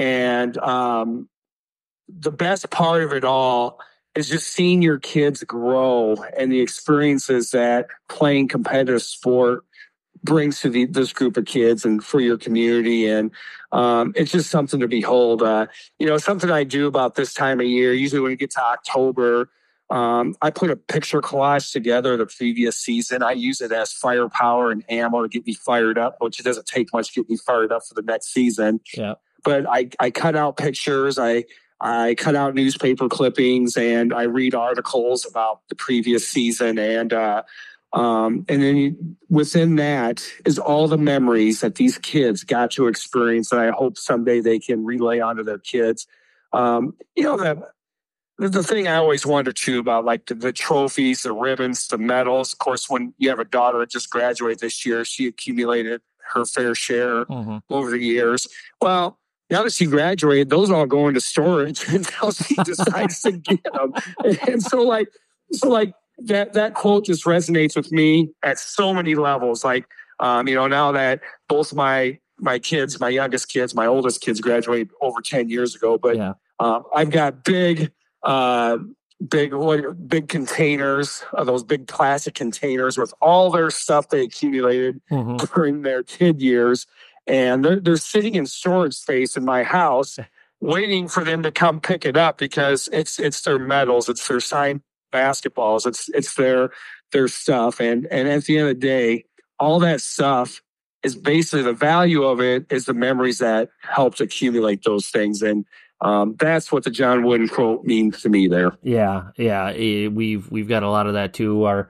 B: And um, the best part of it all is just seeing your kids grow and the experiences that playing competitive sport brings to the, this group of kids and for your community. And um, it's just something to behold. Uh, you know, something I do about this time of year, usually when it gets to October, um, I put a picture collage together of the previous season. I use it as firepower and ammo to get me fired up, which it doesn't take much to get me fired up for the next season.
A: Yeah.
B: But I, I cut out pictures. I I cut out newspaper clippings, and I read articles about the previous season. And uh, um, and then you, within that is all the memories that these kids got to experience, and I hope someday they can relay onto their kids. Um, you know, the, the thing I always wonder too about, like the, the trophies, the ribbons, the medals. Of course, when you have a daughter that just graduated this year, she accumulated her fair share mm-hmm. over the years. Well, now that she graduated, those all go into storage until she decides to get them. And so, like, so like that that quote just resonates with me at so many levels. Like, um, you know, now that both my my kids, my youngest kids, my oldest kids graduated over ten years ago, but yeah. um, I've got big, uh, big, what, big containers, uh, those big plastic containers with all their stuff they accumulated mm-hmm. during their kid years. And they're, they're sitting in storage space in my house waiting for them to come pick it up because it's it's their medals, it's their signed basketballs, it's it's their their stuff. And and at the end of the day, all that stuff is basically the value of it is the memories that helped accumulate those things. And um, that's what the John Wooden quote means to me there.
A: Yeah, yeah. We've we've got a lot of that too. Our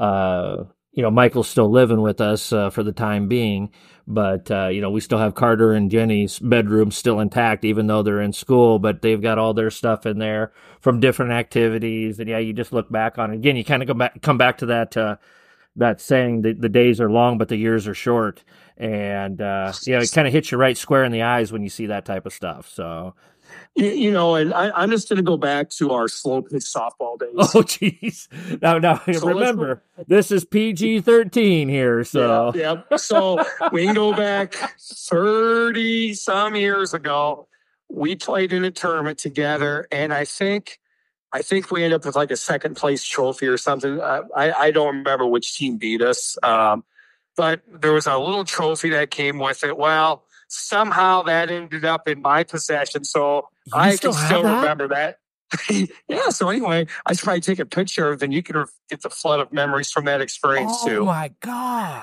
A: uh you know, Michael's still living with us uh, for the time being, but, uh, you know, we still have Carter and Jenny's bedroom still intact, even though they're in school, but they've got all their stuff in there from different activities. And yeah, you just look back on it. Again, you kind of go back, come back to that, uh, that saying that the days are long, but the years are short. And, uh, you know, it kind of hits you right square in the eyes when you see that type of stuff. So,
B: You, you know, and I, I'm just going to go back to our slow pitch softball days.
A: Oh, geez. Now, now so remember, this is P G thirteen here. So,
B: yeah, yeah. So we can go back thirty some years ago. We played in a tournament together, and I think, I think we ended up with like a second place trophy or something. Uh, I, I don't remember which team beat us, um, but there was a little trophy that came with it. Well, somehow that ended up in my possession, so you I still can still that? remember that. Yeah, so anyway, I should probably take a picture, then you can get the flood of memories from that experience
A: oh
B: too.
A: Oh my God.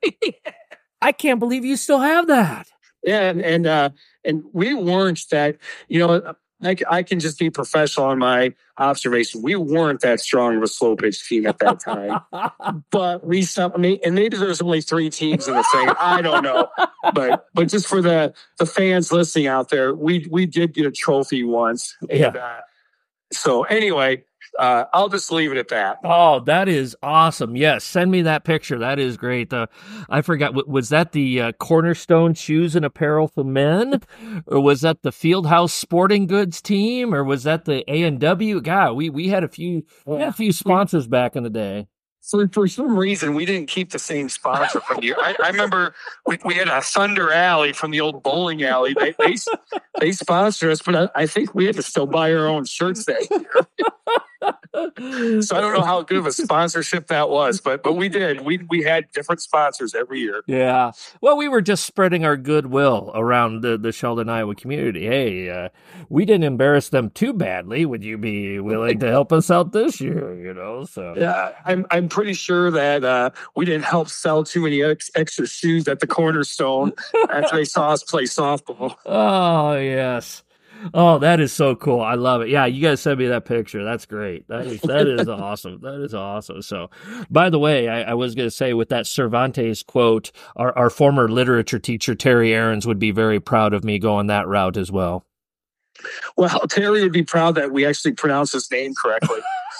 A: I can't believe you still have that.
B: Yeah, and and, uh, and we weren't that, you know, I, I can just be professional on my observation. We weren't that strong of a slow pitch team at that time. But we, I mean, and maybe there's only three teams in the thing. I don't know. But but just for the, the fans listening out there, we we did get a trophy once. And,
A: yeah.
B: Uh, so anyway, uh, I'll just leave it at that.
A: Oh, that is awesome. Yes, send me that picture. That is great. Uh, I forgot, was that the uh, Cornerstone Shoes and Apparel for Men? Or was that the Fieldhouse Sporting Goods team? Or was that the A and W? God, we, we had a few we had a few sponsors back in the day.
B: For, for some reason, we didn't keep the same sponsor from you. I, I remember we, we had a Thunder Alley from the old bowling alley. They they, they sponsored us, but I, I think we had to still buy our own shirts that year. So I don't know how good of a sponsorship that was, but but we did. We we had different sponsors every year.
A: Yeah. Well, we were just spreading our goodwill around the, the Sheldon, Iowa community. Hey, uh, we didn't embarrass them too badly. Would you be willing to help us out this year? You know, so
B: yeah, I'm I'm pretty sure that uh, we didn't help sell too many ex- extra shoes at the Cornerstone after they saw us play softball.
A: Oh yes. Oh, that is so cool. I love it. Yeah, you guys send me that picture. That's great. That is that is awesome. That is awesome. So, by the way, I, I was going to say with that Cervantes quote, our, our former literature teacher, Terry Aarons, would be very proud of me going that route as well.
B: Well, Terry would be proud that we actually pronounced his name correctly.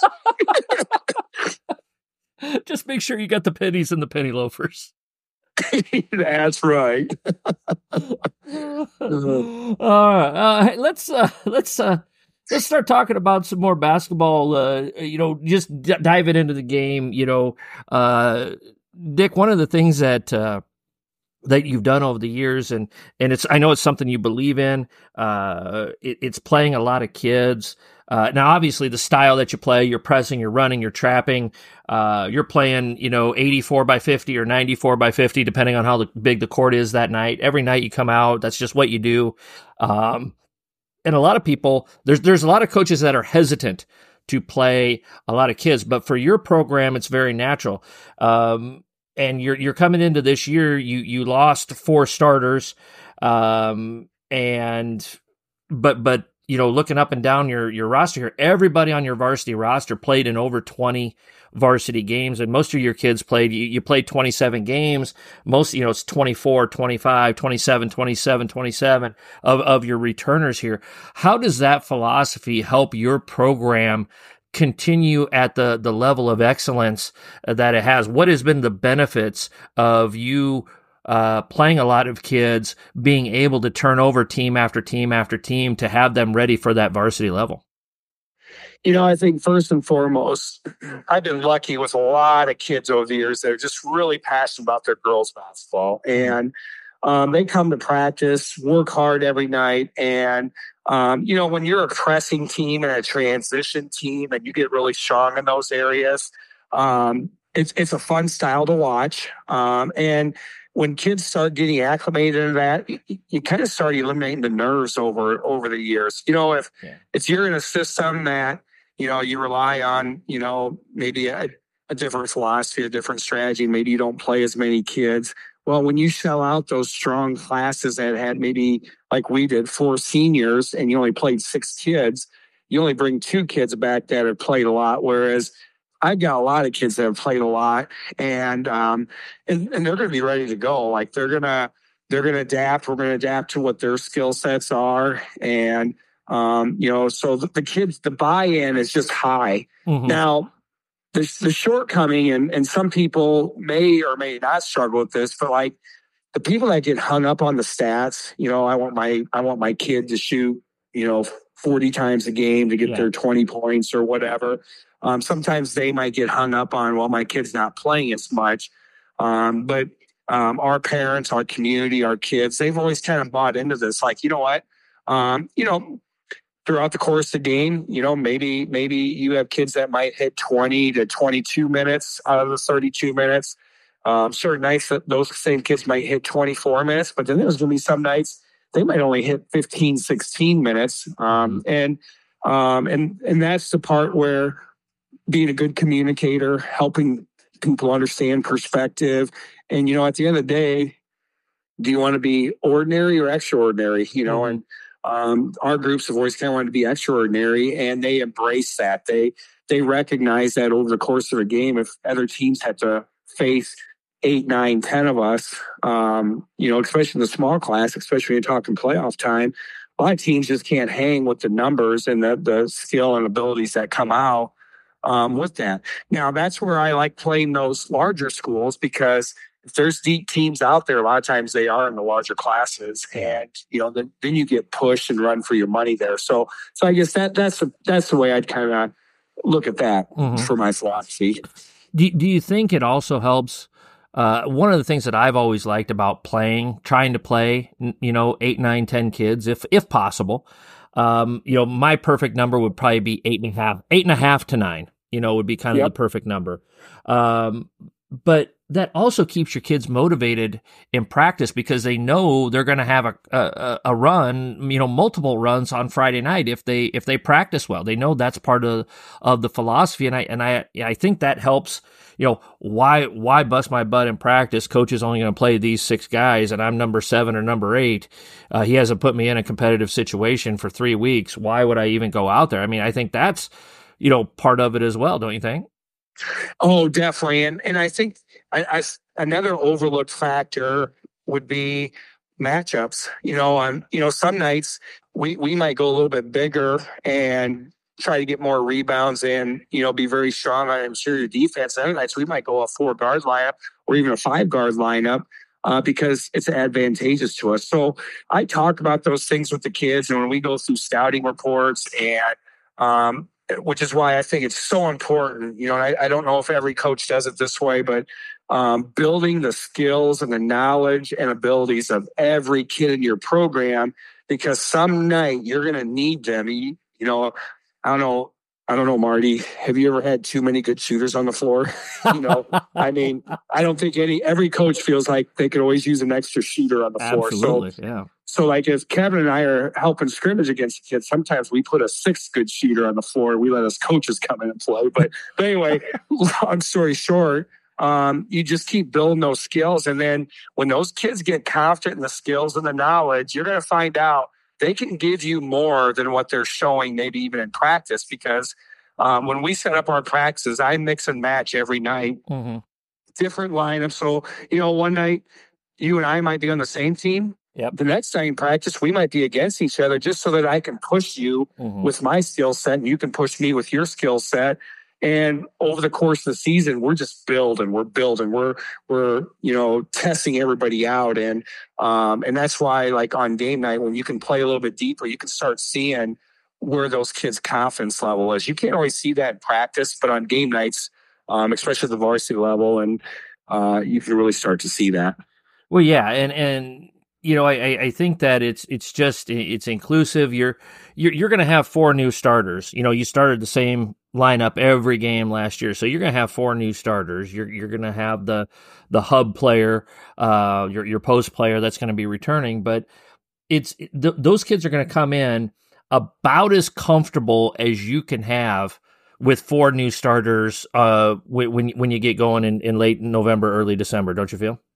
A: Just make sure you got the pennies and the penny loafers.
B: That's right.
A: All right, uh, let's uh, let's uh, let's start talking about some more basketball. Uh, you know, just d- diving into the game. You know, uh, Dick, one of the things that uh, that you've done over the years, and and it's I know it's something you believe in. Uh, it, it's playing a lot of kids. Uh, now, obviously, the style that you play, you're pressing, you're running, you're trapping, uh, you're playing, you know, eighty-four by fifty or ninety-four by fifty, depending on how the, big the court is that night. Every night you come out, that's just what you do. Um, and a lot of people, there's there's a lot of coaches that are hesitant to play a lot of kids, but for your program, it's very natural. Um, and you're you're coming into this year, you you lost four starters, um, and but but you know, looking up and down your your roster here, everybody on your varsity roster played in over twenty varsity games, and most of your kids played, you, you played twenty-seven games. Most, you know, it's twenty-four, twenty-five, twenty-seven, twenty-seven, twenty-seven of, of your returners here. How does that philosophy help your program continue at the, the level of excellence that it has? What has been the benefits of you uh, playing a lot of kids, being able to turn over team after team after team to have them ready for that varsity level?
B: You know, I think first and foremost, I've been lucky with a lot of kids over the years that are just really passionate about their girls basketball. And um, they come to practice, work hard every night. And, um, you know, when you're a pressing team and a transition team and you get really strong in those areas, um, it's, it's a fun style to watch. Um, and when kids start getting acclimated to that, you, you kind of start eliminating the nerves over, over the years. You know, if, yeah. if you're in a system that, you know, you rely on, you know, maybe a, a different philosophy, a different strategy. Maybe you don't play as many kids. Well, when you shell out those strong classes that had maybe, like we did, four seniors and you only played six kids, you only bring two kids back that have played a lot. Whereas I've got a lot of kids that have played a lot, and um, and, and they're going to be ready to go. Like they're gonna they're gonna adapt. We're going to adapt to what their skill sets are, and Um, you know, so the, the kids, the buy-in is just high. Mm-hmm. Now, the, the shortcoming, and, and some people may or may not struggle with this, but like the people that get hung up on the stats, you know, I want my, I want my kid to shoot, you know, forty times a game to get yeah. their twenty points or whatever. Um, sometimes they might get hung up on, well, my kid's not playing as much. Um, but um, our parents, our community, our kids, they've always kind of bought into this. Like, you know what? Um, you know, throughout the course of the game, you know, maybe maybe you have kids that might hit twenty to twenty-two minutes out of the thirty-two minutes. Um, certain nights that those same kids might hit twenty-four minutes, but then there's going to be some nights they might only hit fifteen, sixteen minutes. Um, and um, and and that's the part where being a good communicator, helping people understand perspective, and you know, at the end of the day, do you want to be ordinary or extraordinary? You know, and Um, our groups have always kind of wanted to be extraordinary, and they embrace that. They they recognize that over the course of a game, if other teams had to face eight, nine, ten of us, um, you know, especially in the small class, especially when you're talking playoff time, a lot of teams just can't hang with the numbers and the, the skill and abilities that come out um, with that. Now, that's where I like playing those larger schools, because if there's deep teams out there, a lot of times they are in the larger classes, and you know, then, then you get pushed and run for your money there. So, so I guess that that's the, that's the way I'd kind of look at that mm-hmm. for my philosophy.
A: Do Do you think it also helps? Uh, one of the things that I've always liked about playing, trying to play, you know, eight, nine, ten kids, if if possible, um, you know, my perfect number would probably be eight and a half, eight and a half to nine. You know, would be kind of yep. the perfect number. Um, but that also keeps your kids motivated in practice, because they know they're going to have a, a a run, you know, multiple runs on Friday night if they if they practice well. They know that's part of of the philosophy, and I and I I think that helps. You know, why why bust my butt in practice? Coach is only going to play these six guys, and I'm number seven or number eight. Uh, he hasn't put me in a competitive situation for three weeks. Why would I even go out there? I mean, I think that's, you know, part of it as well, don't you think?
B: Oh, definitely. And and I think I, I, another overlooked factor would be matchups. You know, on you know, some nights we, we might go a little bit bigger and try to get more rebounds and, you know, be very strong on interior defense. Other nights we might go a four guard lineup or even a five guard lineup. uh, because it's advantageous to us. So I talk about those things with the kids, and when we go through scouting reports, and um, which is why I think it's so important. You know, I, I don't know if every coach does it this way, but um, building the skills and the knowledge and abilities of every kid in your program, because some night you're going to need them. You, you know, I don't know. I don't know, Marty. Have you ever had too many good shooters on the floor? you know, I mean, I don't think any every coach feels like they could always use an extra shooter on the floor.
A: Absolutely,
B: so,
A: yeah.
B: So, like, if Kevin and I are helping scrimmage against the kids, sometimes we put a sixth good shooter on the floor. We let us coaches come in and play. But, but anyway, long story short, um, you just keep building those skills, and then when those kids get confident in the skills and the knowledge, you're going to find out they can give you more than what they're showing, maybe even in practice, because um, when we set up our practices, I mix and match every night, mm-hmm. different lineups. So, you know, one night you and I might be on the same team.
A: Yep.
B: The next night in practice, we might be against each other, just so that I can push you mm-hmm. with my skill set and you can push me with your skill set. And over the course of the season, we're just building, we're building, we're, we're, you know, testing everybody out. And, um, and that's why, like, on game night, when you can play a little bit deeper, you can start seeing where those kids' confidence level is. You can't always see that in practice, but on game nights, um, especially at the varsity level, and, uh, you can really start to see that.
A: Well, yeah. And, and, you know, I, I think that it's it's just it's inclusive. You're you're you're going to have four new starters. You know, you started the same lineup every game last year, so you're going to have four new starters. You're you're going to have the the hub player, uh, your your post player that's going to be returning. But it's th- those kids are going to come in about as comfortable as you can have with four new starters uh, when when you get going in, in late November, early December. Don't you feel?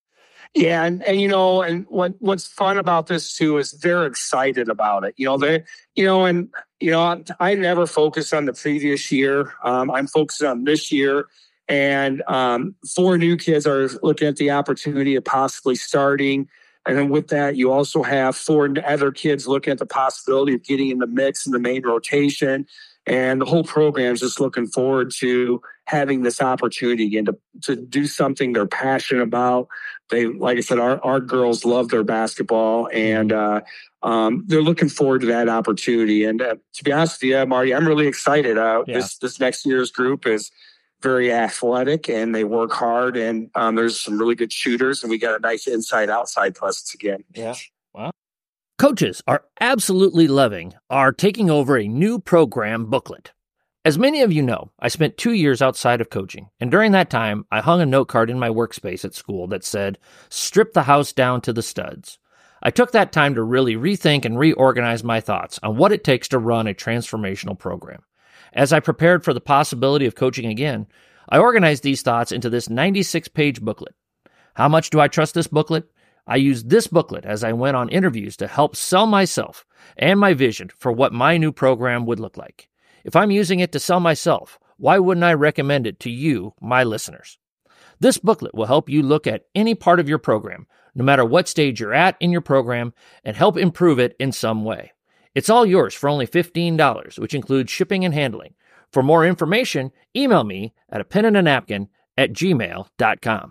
B: Yeah, and, and you know, and what what's fun about this too is they're excited about it. You know, they, you know, and you know, I never focus on the previous year. Um, I'm focused on this year, and um, four new kids are looking at the opportunity of possibly starting. And then with that, you also have four other kids looking at the possibility of getting in the mix in the main rotation. And the whole program is just looking forward to having this opportunity again to, to do something they're passionate about. They, like I said, our, our girls love their basketball, and uh, um, they're looking forward to that opportunity. And uh, to be honest with you, Marty, I'm really excited. Uh, yeah. This this next year's group is very athletic, and they work hard, and um, there's some really good shooters, and we got a nice inside-outside presence again.
A: Yeah. Wow. Coaches are absolutely loving our Taking Over a New Program booklet. As many of you know, I spent two years outside of coaching, and during that time, I hung a note card in my workspace at school that said, "Strip the house down to the studs." I took that time to really rethink and reorganize my thoughts on what it takes to run a transformational program. As I prepared for the possibility of coaching again, I organized these thoughts into this ninety-six page booklet. How much do I trust this booklet? I used this booklet as I went on interviews to help sell myself and my vision for what my new program would look like. If I'm using it to sell myself, why wouldn't I recommend it to you, my listeners? This booklet will help you look at any part of your program, no matter what stage you're at in your program, and help improve it in some way. It's all yours for only fifteen dollars, which includes shipping and handling. For more information, email me at a pen and a napkin at gmail dot com.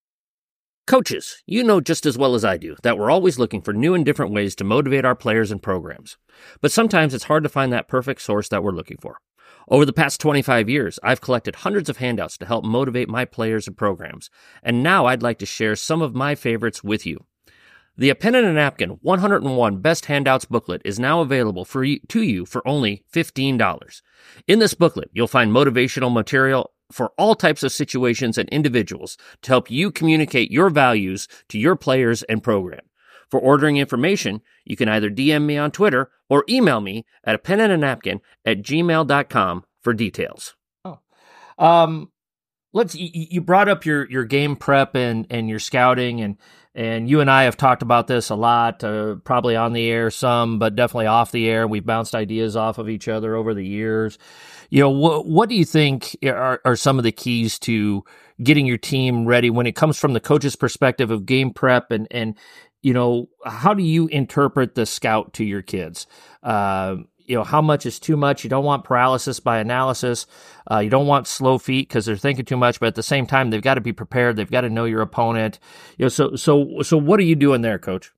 A: Coaches, you know just as well as I do that we're always looking for new and different ways to motivate our players and programs. But sometimes it's hard to find that perfect source that we're looking for. Over the past twenty-five years, I've collected hundreds of handouts to help motivate my players and programs, and now I'd like to share some of my favorites with you. The A Pen and a Napkin one oh one Best Handouts booklet is now available for you, to you for only fifteen dollars. In this booklet, you'll find motivational material for all types of situations and individuals to help you communicate your values to your players and program. For ordering information, you can either D M me on Twitter or email me at a pen and a napkin at gmail dot com for details. Oh, um, let's. You, you brought up your, your game prep and, and your scouting, and and you and I have talked about this a lot. Uh, probably on the air some, but definitely off the air. We've bounced ideas off of each other over the years. You know, what what do you think are, are some of the keys to getting your team ready when it comes from the coach's perspective of game prep, and and you know, how do you interpret the scout to your kids? Uh, you know, how much is too much. You don't want paralysis by analysis. Uh, you don't want slow feet because they're thinking too much, but at the same time, they've got to be prepared. They've got to know your opponent. You know, so, so, so what are you doing there, Coach?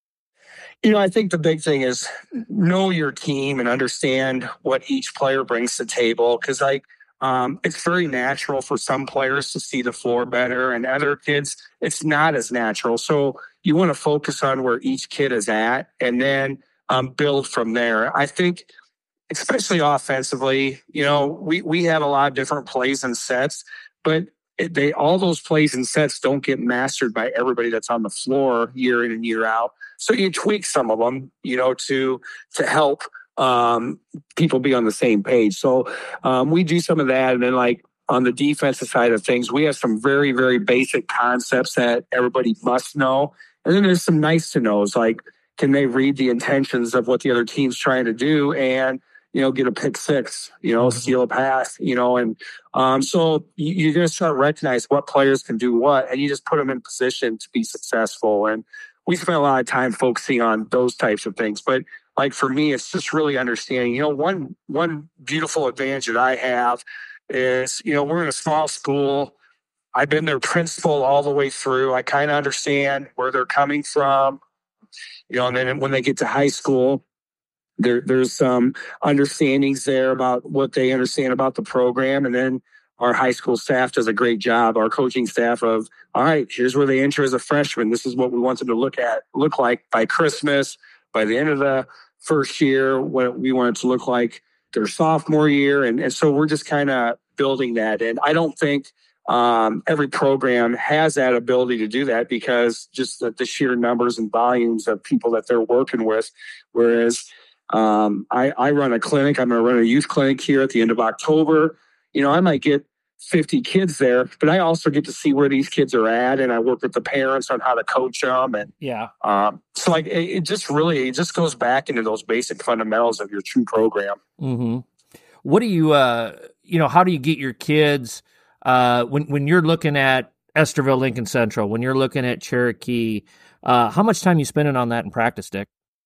B: You know, I think the big thing is know your team and understand what each player brings to the table. Cause like, um, it's very natural for some players to see the floor better, and other kids, it's not as natural. So you want to focus on where each kid is at and then um, build from there. I think, especially offensively, you know, we, we have a lot of different plays and sets, but it, they all those plays and sets don't get mastered by everybody that's on the floor year in and year out. So you tweak some of them, you know, to to help um, people be on the same page. So um, we do some of that. And then like on the defensive side of things, we have some very, very basic concepts that everybody must know. And then there's some nice to knows, like can they read the intentions of what the other team's trying to do and, you know, get a pick six, you know, mm-hmm. steal a pass, you know, and um, so you, you're going to start to recognize what players can do what, and you just put them in position to be successful. And we spend a lot of time focusing on those types of things. But like for me, it's just really understanding, you know, one, one beautiful advantage that I have is, you know, we're in a small school. I've been their principal all the way through. I kind of understand where they're coming from, you know, and then when they get to high school, There, there's some understandings there about what they understand about the program. And then our high school staff does a great job, our coaching staff of, all right, here's where they enter as a freshman. This is what we want them to look at, look like by Christmas, by the end of the first year, what we want it to look like their sophomore year. And, and so we're just kind of building that. And I don't think um, every program has that ability to do that because just the, the sheer numbers and volumes of people that they're working with. Whereas Um, I, I run a clinic. I'm going to run a youth clinic here at the end of October. You know, I might get fifty kids there, but I also get to see where these kids are at, and I work with the parents on how to coach them. And
A: yeah,
B: um, so like it, it just really it just goes back into those basic fundamentals of your true program.
A: Mm-hmm. What do you, uh, you know, how do you get your kids uh, when when you're looking at Estherville, Lincoln Central, when you're looking at Cherokee? Uh, how much time you spending on that in practice, Dick?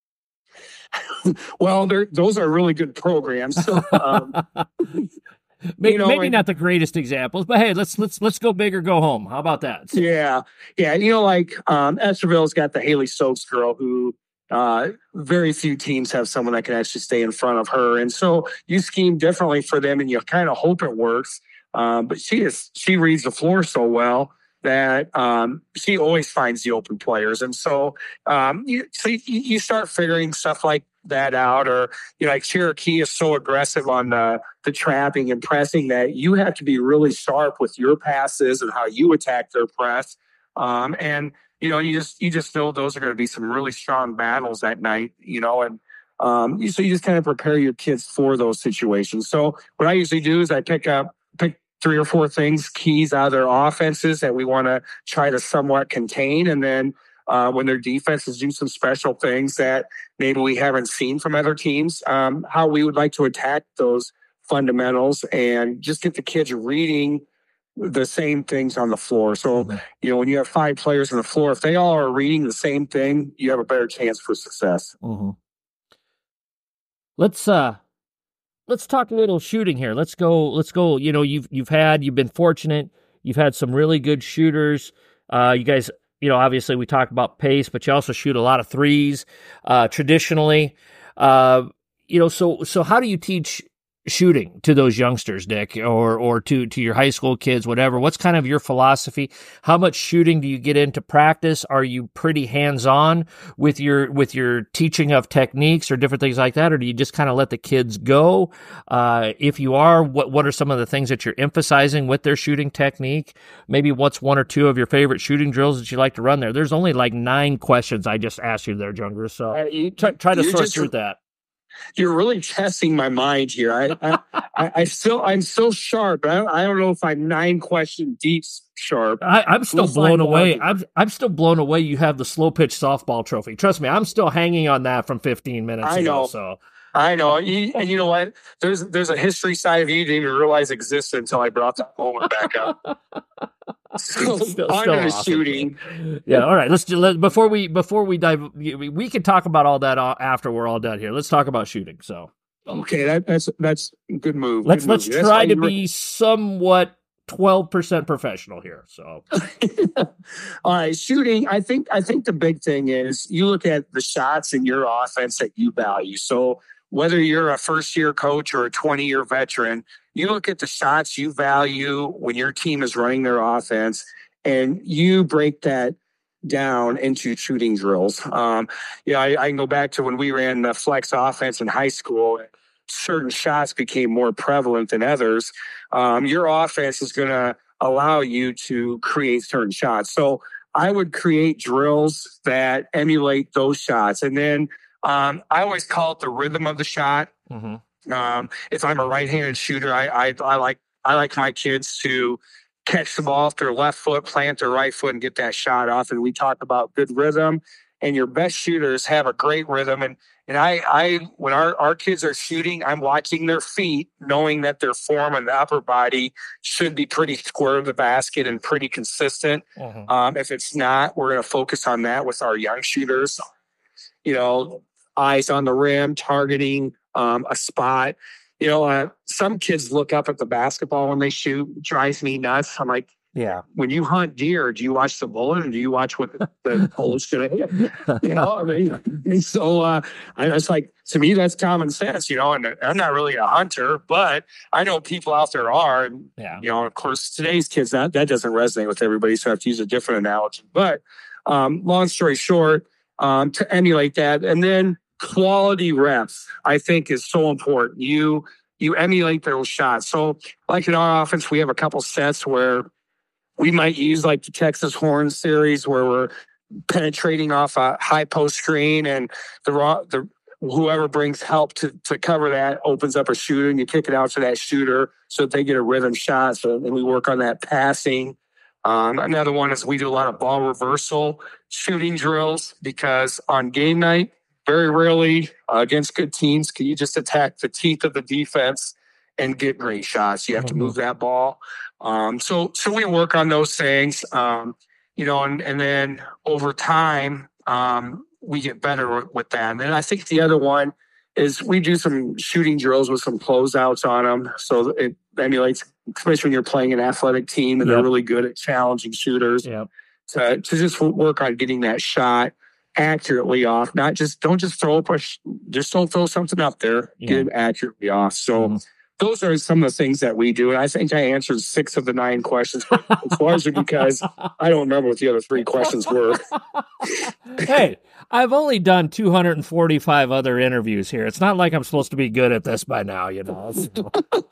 B: Well, those are really good programs. So, um,
A: maybe,
B: you know,
A: maybe
B: and,
A: not the greatest examples, but hey, let's let's let's go big or go home. How about that?
B: Yeah, yeah. You know, like um, Estherville's got the Haley Stokes girl, who uh, very few teams have someone that can actually stay in front of her, and so you scheme differently for them, and you kind of hope it works. Um, but she is she reads the floor so well that um, she always finds the open players. And so, um, you, so you, you start figuring stuff like that out. Or, you know, like Cherokee is so aggressive on the, the trapping and pressing that you have to be really sharp with your passes and how you attack their press. Um, and, you know, you just you just know those are going to be some really strong battles that night, you know, and um, you, so you just kind of prepare your kids for those situations. So what I usually do is I pick up, pick three or four things, keys out of their offenses that we want to try to somewhat contain. And then uh, when their defenses do some special things that maybe we haven't seen from other teams, um, how we would like to attack those fundamentals and just get the kids reading the same things on the floor. So, mm-hmm. you know, when you have five players on the floor, if they all are reading the same thing, you have a better chance for success.
A: Mm-hmm. Let's, uh, Let's talk a little shooting here. Let's go. Let's go. You know, you've you've had you've been fortunate. You've had some really good shooters. Uh, you guys, you know, obviously we talk about pace, but you also shoot a lot of threes. Uh, traditionally, uh, you know, so so how do you teach shooting to those youngsters, Dick, or or to to your high school kids, whatever? What's kind of your philosophy? How much shooting do you get into practice? Are you pretty hands-on with your with your teaching of techniques or different things like that, or do you just kind of let the kids go? Uh, if you are, what what are some of the things that you're emphasizing with their shooting technique? Maybe what's one or two of your favorite shooting drills that you like to run there? There's only like nine questions I just asked you there, Junger, so uh, you, try, try to sort just, through that.
B: You're really testing my mind here. I, I, I, I still, I'm still sharp. I don't, I don't know if I'm nine question deep sharp.
A: I, I'm still we'll blown away. I'm, I'm still blown away. You have the slow pitch softball trophy. Trust me, I'm still hanging on that from fifteen minutes
B: I
A: ago.
B: Know.
A: So
B: I know. And you know what? There's, there's a history side of you you didn't even realize existed until I brought that moment back up. So
A: still,
B: on
A: still
B: to the
A: awesome.
B: shooting.
A: Yeah. All right. Let's do, let, before we before we dive. We can talk about all that after we're all done here. Let's talk about shooting. So
B: Okay, that, that's that's a good move.
A: Let's
B: good
A: let's
B: move.
A: try to be somewhat twelve percent professional here. So,
B: all right, shooting. I think I think the big thing is you look at the shots in your offense that you value. So whether you're a first year coach or a twenty year veteran, you look at the shots you value when your team is running their offense, and you break that down into shooting drills. Um, yeah, I, I can go back to when we ran the flex offense in high school. Certain shots became more prevalent than others. Um, your offense is going to allow you to create certain shots. So I would create drills that emulate those shots. And then um, I always call it the rhythm of the shot. Mm-hmm. Um, if I'm a right-handed shooter, I, I, I like I like my kids to catch the ball off their left foot, plant their right foot, and get that shot off. And we talk about good rhythm. And your best shooters have a great rhythm. And and I, I when our, our kids are shooting, I'm watching their feet, knowing that their form and the upper body should be pretty square of the basket and pretty consistent. Mm-hmm. Um, if it's not, we're going to focus on that with our young shooters. You know, eyes on the rim, targeting um, a spot. You know, uh, some kids look up at the basketball when they shoot. It drives me nuts. I'm like, yeah. When you hunt deer, do you watch the bullet or do you watch what the, the bullet's going to hit? You know, I mean, and so uh, I was like, to me, that's common sense, you know, and I'm not really a hunter, but I know people out there are. And, yeah. you know, of course, today's kids, that, that doesn't resonate with everybody. So I have to use a different analogy. But um, long story short, um, to emulate that. And then quality reps, I think, is so important. You you emulate those shots. So like in our offense, we have a couple sets where we might use like the Texas Horn series where we're penetrating off a high post screen and the the whoever brings help to, to cover that opens up a shooter and you kick it out to that shooter so that they get a rhythm shot. So then we work on that passing. Um, another one is we do a lot of ball reversal shooting drills because on game night, very rarely uh, against good teams can you just attack the teeth of the defense and get great shots. You have to move that ball. Um, so so we work on those things, um, you know, and, and then over time, um, we get better with that. And then I think the other one is we do some shooting drills with some closeouts on them. So it emulates, especially when you're playing an athletic team and yep. they're really good at challenging shooters, yep. to, to just work on getting that shot accurately off. Not just, don't just throw up, a, just don't throw something up there, yeah. get it accurately off. So mm-hmm. those are some of the things that we do. And I think I answered six of the nine questions. It's largely because I don't remember what the other three questions were.
A: Hey, I've only done two hundred forty-five other interviews here. It's not like I'm supposed to be good at this by now, you know. So.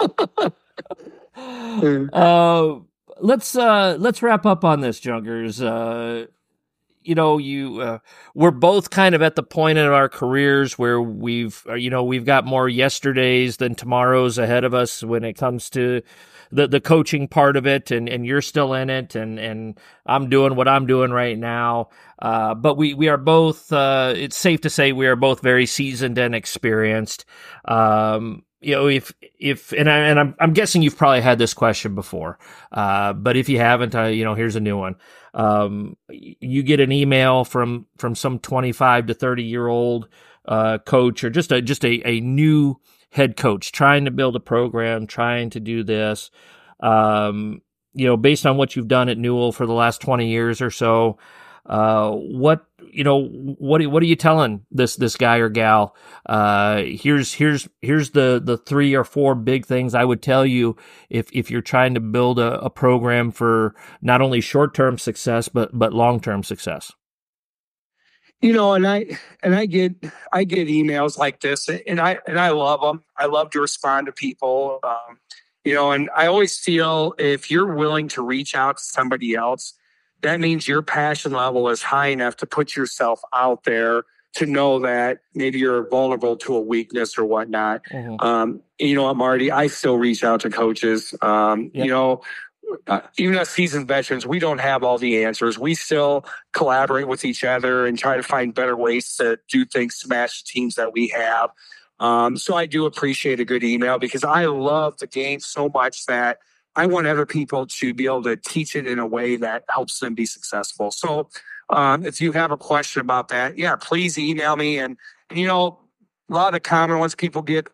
A: uh, let's uh, let's wrap up on this, Junkers. Uh, you know, you uh, we're both kind of at the point in our careers where we've, you know, we've got more yesterdays than tomorrows ahead of us when it comes to the the coaching part of it, and, and you're still in it, and, and I'm doing what I'm doing right now. Uh, but we, we are both, uh, it's safe to say we are both very seasoned and experienced. Um, you know, if, if, and I, and I'm, I'm guessing you've probably had this question before. Uh, but if you haven't, uh, you know, here's a new one. Um, you get an email from, from some twenty-five to thirty year old, uh, coach or just a, just a, a new head coach trying to build a program, trying to do this, um, you know, based on what you've done at Newell for the last twenty years or so. Uh, what, you know, what, what are you telling this, this guy or gal? Uh, here's, here's, here's the, the three or four big things I would tell you if, if you're trying to build a, a program for not only short-term success, but, but long-term success.
B: You know, and I, and I get, I get emails like this and I, and I love them. I love to respond to people. Um, you know, and I always feel if you're willing to reach out to somebody else, that means your passion level is high enough to put yourself out there to know that maybe you're vulnerable to a weakness or whatnot. Mm-hmm. Um, you know what, Marty, I still reach out to coaches. Um, yep. You know, uh, even as seasoned veterans, we don't have all the answers. We still collaborate with each other and try to find better ways to do things to match the teams that we have. Um, so I do appreciate a good email because I love the game so much that I want other people to be able to teach it in a way that helps them be successful. So um, if you have a question about that, yeah, please email me. And, and, you know, a lot of the common ones people get,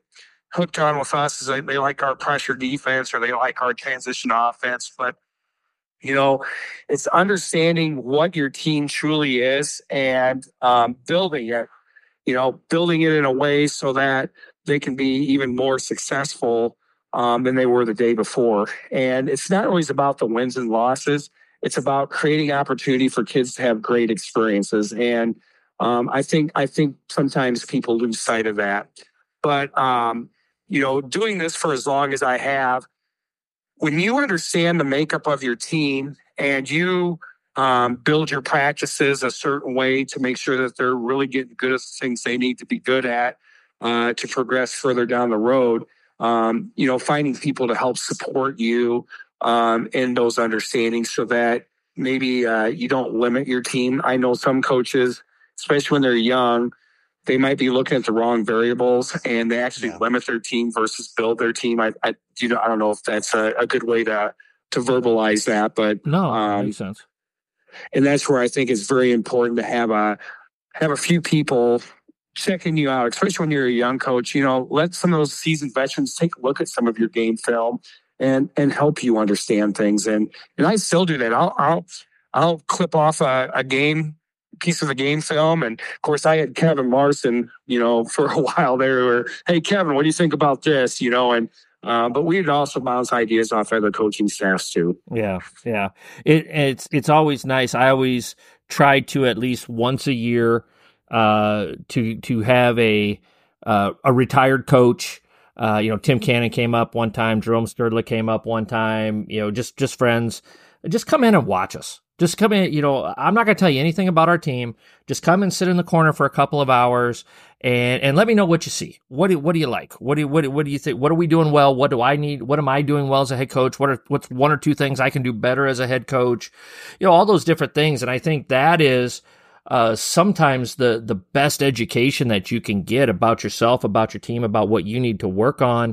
B: hooked on with us is they, they like our pressure defense or they like our transition offense. But, you know, it's understanding what your team truly is and um, building it, you know, building it in a way so that they can be even more successful um, than they were the day before. And it's not always about the wins and losses. It's about creating opportunity for kids to have great experiences. And um, I think I think sometimes people lose sight of that. But, um, you know, doing this for as long as I have, when you understand the makeup of your team and you um, build your practices a certain way to make sure that they're really getting good at the things they need to be good at uh, to progress further down the road, um, you know, finding people to help support you um, in those understandings so that maybe uh, you don't limit your team. I know some coaches, especially when they're young, they might be looking at the wrong variables and they actually yeah. limit their team versus build their team. I, I, you know, I don't know if that's a, a good way to to verbalize that, but
A: no,
B: um,
A: makes sense.
B: And that's where I think it's very important to have a have a few people checking you out, especially when you're a young coach. You know, let some of those seasoned veterans take a look at some of your game film and and help you understand things. And and I still do that. I'll I'll I'll clip off a, a game. piece of the game film. And of course I had Kevin Larson, you know, for a while there where, hey, Kevin, what do you think about this? You know, and, uh, but we'd also bounce ideas off other coaching staffs too.
A: Yeah. Yeah. It, it's, it's always nice. I always try to at least once a year, uh, to, to have a, uh, a retired coach. Uh, you know, Tim Cannon came up one time, Jerome Sturdler came up one time, you know, just, just friends, just come in and watch us. Just come in, you know, I'm not going to tell you anything about our team. Just come and sit in the corner for a couple of hours and, and let me know what you see. What do, what do you like? What do you, what, what do you think? What are we doing well? What do I need? What am I doing well as a head coach? What are, what's one or two things I can do better as a head coach? You know, all those different things. And I think that is, uh, sometimes the, the best education that you can get about yourself, about your team, about what you need to work on.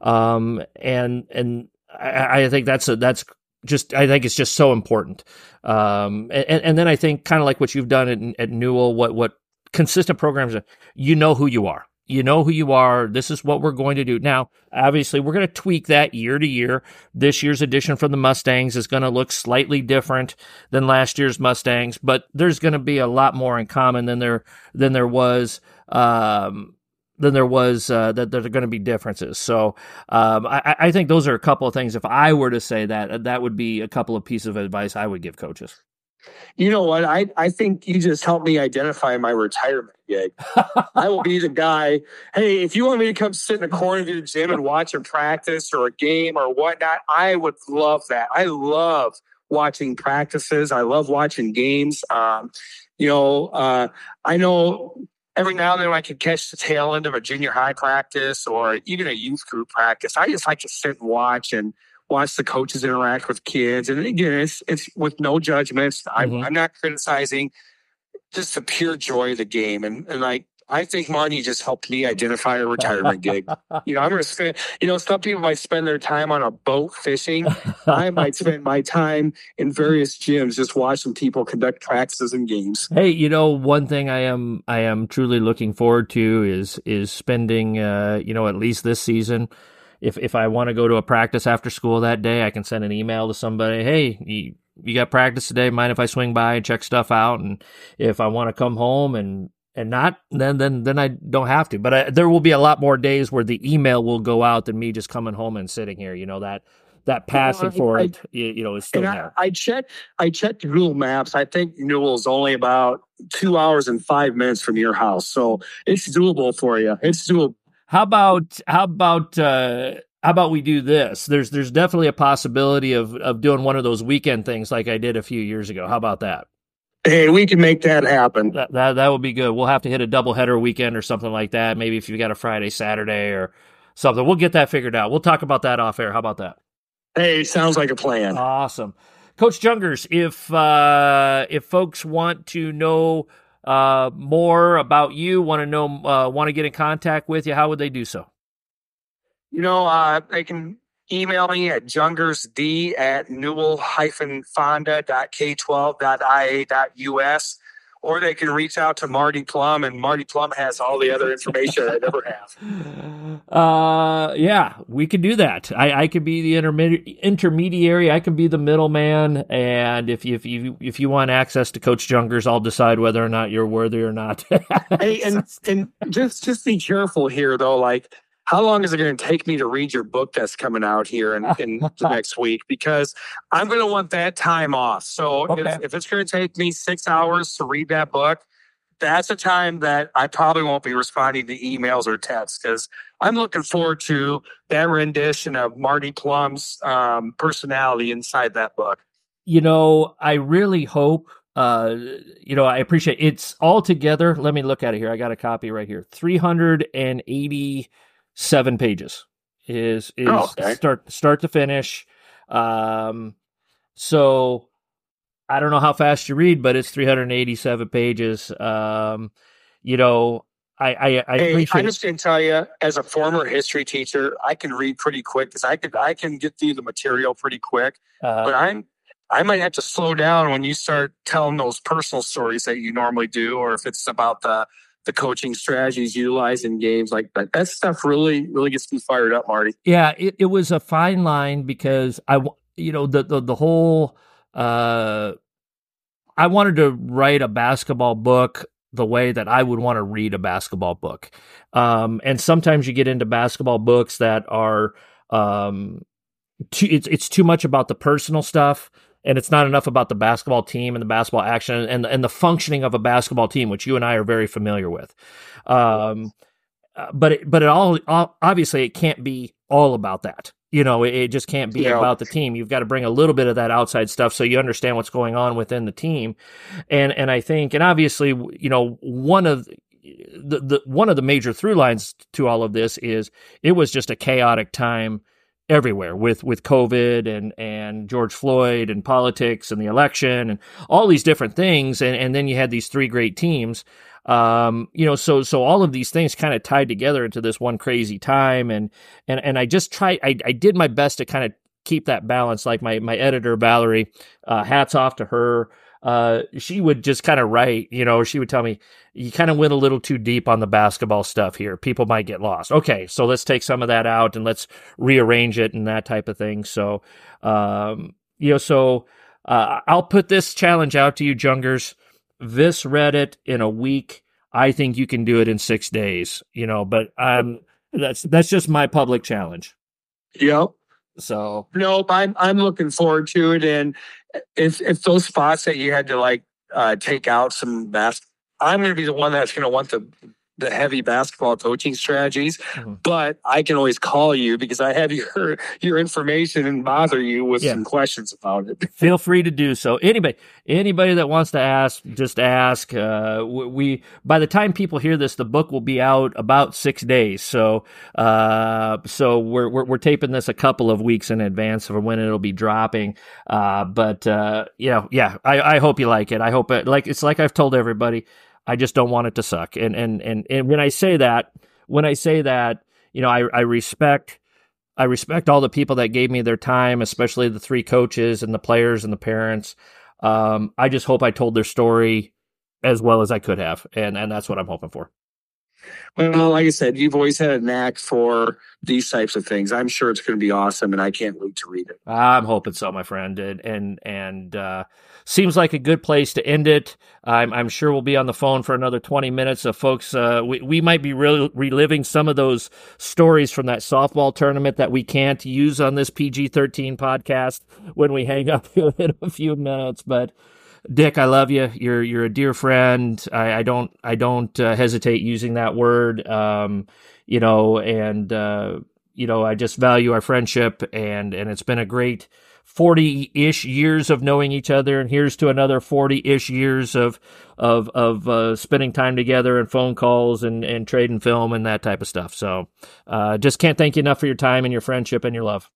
A: Um, and, and I, I think that's a, that's, Just, I think it's just so important. Um, and, and then I think kind of like what you've done at, at Newell, what, what consistent programs are, you know who you are. You know who you are. This is what we're going to do. Now, obviously, we're going to tweak that year to year. This year's edition from the Mustangs is going to look slightly different than last year's Mustangs, but there's going to be a lot more in common than there, than there was, um, than there was, uh, that there are going to be differences. So, um, I, I think those are a couple of things. If I were to say that, that would be a couple of pieces of advice I would give coaches.
B: You know what? I, I think you just helped me identify my retirement gig. I will be the guy. Hey, if you want me to come sit in the corner of your gym and watch a practice or a game or whatnot, I would love that. I love watching practices. I love watching games. Um, you know, uh, I know every now and then I can catch the tail end of a junior high practice or even a youth group practice. I just like to sit and watch and watch the coaches interact with kids. And again, it's, it's with no judgments. I'm, mm-hmm. I'm not criticizing, just the pure joy of the game. And, and like, I think Monty just helped me identify a retirement gig. You know, I'm going to spend, you know, some people might spend their time on a boat fishing. I might spend my time in various gyms just watching people conduct practices and games.
A: Hey, you know, one thing I am, I am truly looking forward to is, is spending, uh, you know, at least this season. If, if I want to go to a practice after school that day, I can send an email to somebody. Hey, you, you got practice today? Mind if I swing by and check stuff out? And if I want to come home and, and not, then, then, then I don't have to. But I, there will be a lot more days where the email will go out than me just coming home and sitting here. You know, that, that passion you know, for I, it, you, you know, is still there.
B: I, I checked, I checked Google Maps. I think Newell is only about two hours and five minutes from your house. So it's doable for you. It's doable.
A: How about, how about, uh, how about we do this? There's, there's definitely a possibility of, of doing one of those weekend things like I did a few years ago. How about that?
B: Hey, we can make that happen.
A: That, that that would be good. We'll have to hit a doubleheader weekend or something like that. Maybe if you got a Friday, Saturday or something. We'll get that figured out. We'll talk about that off air. How about that?
B: Hey, sounds like a plan.
A: Awesome. Coach Jungers, if uh, if folks want to know uh, more about you, want to know, uh, want to get in contact with you, how would they do so?
B: You know, uh, they can email me at jungersd at newell dash fonda dot k twelve dot i a dot u s, or they can reach out to Marty Plum, and Marty Plum has all the other information I never have.
A: Uh, yeah, we could do that. I, I could be the intermedi- intermediary. I can be the middleman. And if you, if you, if you want access to Coach Jungers, I'll decide whether or not you're worthy or not.
B: Hey, and, and just, just be careful here though. Like, how long is it going to take me to read your book that's coming out here in, in the next week? Because I'm going to want that time off. So okay. if, if it's going to take me six hours to read that book, that's a time that I probably won't be responding to emails or texts, because I'm looking forward to that rendition of Marty Plum's um, personality inside that book.
A: You know, I really hope, uh, you know, I appreciate it's all together. Let me look at it here. I got a copy right here. three hundred eighty Seven pages is is oh, okay. start start to finish. Um, so I don't know how fast you read, but it's three hundred eighty-seven pages. Um, you know, I I, I
B: hey,
A: appreciate.
B: I just can tell you, as a former history teacher, I can read pretty quick because I could I can get through the material pretty quick. Uh, but I'm I might have to slow down when you start telling those personal stories that you normally do, or if it's about the the coaching strategies utilized in games like that. That stuff really, really gets me fired up, Marty.
A: Yeah, it, it was a fine line because I, you know, the the, the whole, uh, I wanted to write a basketball book the way that I would want to read a basketball book. Um, and sometimes you get into basketball books that are, um, too, it's, it's too much about the personal stuff. And it's not enough about the basketball team and the basketball action and, and the functioning of a basketball team, which you and I are very familiar with. Um, but it, but it all obviously it can't be all about that. You know, it, it just can't be yeah. about the team. You've got to bring a little bit of that outside stuff so you understand what's going on within the team. And and I think, and obviously, you know, one of the, the one of the major through lines to all of this is it was just a chaotic time everywhere with, with COVID and, and George Floyd and politics and the election and all these different things. And, and then you had these three great teams. Um, you know, so, so all of these things kind of tied together into this one crazy time. And, and, and I just tried, I, I did my best to kind of keep that balance. Like my, my editor, Valerie, uh, hats off to her. Uh, she would just kind of write, you know, she would tell me, you kind of went a little too deep on the basketball stuff here. People might get lost. Okay, so let's take some of that out and let's rearrange it and that type of thing. So, um, you know, so uh, I'll put this challenge out to you, Jungers. This read it in a week. I think you can do it in six days, you know, but um, that's that's just my public challenge.
B: Yep.
A: So
B: nope, I'm I'm looking forward to it. And if if those spots that you had to like uh, take out some bas- I'm going to be the one that's going to want the the heavy basketball coaching strategies, mm-hmm. but I can always call you because I have your your information and bother you with yeah. some questions about it.
A: Feel free to do so. Anybody, anybody that wants to ask, just ask. Uh, we by the time people hear this, the book will be out about six days. So, uh, so we're, we're we're taping this a couple of weeks in advance of when it'll be dropping. Uh, but uh, you know, yeah, I, I hope you like it. I hope it like it's like I've told everybody. I just don't want it to suck. And, and, and, and when I say that, when I say that, you know, I, I respect, I respect all the people that gave me their time, especially the three coaches and the players and the parents. Um, I just hope I told their story as well as I could have. And, and that's what I'm hoping for.
B: Well, like I said, you've always had a knack for these types of things. I'm sure it's going to be awesome, and I can't wait to read it.
A: I'm hoping so, my friend. And and and uh, seems like a good place to end it. I'm I'm sure we'll be on the phone for another twenty minutes. So, folks, uh, we we might be really reliving some of those stories from that softball tournament that we can't use on this P G thirteen podcast when we hang up in a few minutes, but. Dick, I love you. You're you're a dear friend. I, I don't I don't uh, hesitate using that word. Um, you know, and uh, you know, I just value our friendship, and and it's been a great forty-ish years of knowing each other, and here's to another forty-ish years of of of uh, spending time together and phone calls and and trading film and that type of stuff. So, uh, just can't thank you enough for your time and your friendship and your love.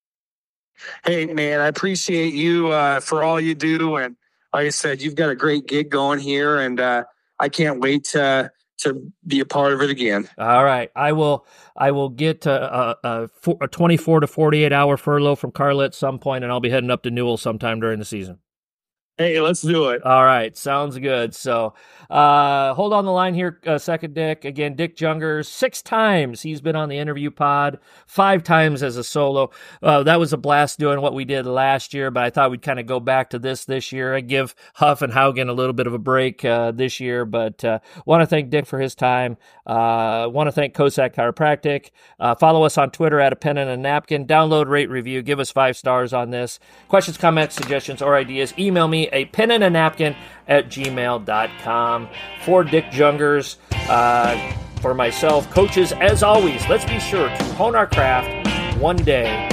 B: Hey, man, I appreciate you uh, for all you do. And like I said, you've got a great gig going here, and uh, I can't wait to to be a part of it again.
A: All right, I will. I will get a, a, a twenty-four to forty-eight hour furlough from Carla at some point, and I'll be heading up to Newell sometime during the season.
B: Hey, let's do it.
A: All right, sounds good. So uh, hold on the line here a second, Dick. Again, Dick Jungers, six times he's been on the interview pod, five times as a solo. Uh, that was a blast doing what we did last year, but I thought we'd kind of go back to this this year. I give Huff and Haugen a little bit of a break uh, this year, but uh, want to thank Dick for his time. Uh, want to thank Cossack Chiropractic. Uh, follow us on Twitter at a pen and a napkin. Download, rate, review. Give us five stars on this. Questions, comments, suggestions, or ideas, email me a pen and a napkin at gmail dot com. For Dick Jungers, uh, for myself, coaches, as always, let's be sure to hone our craft one day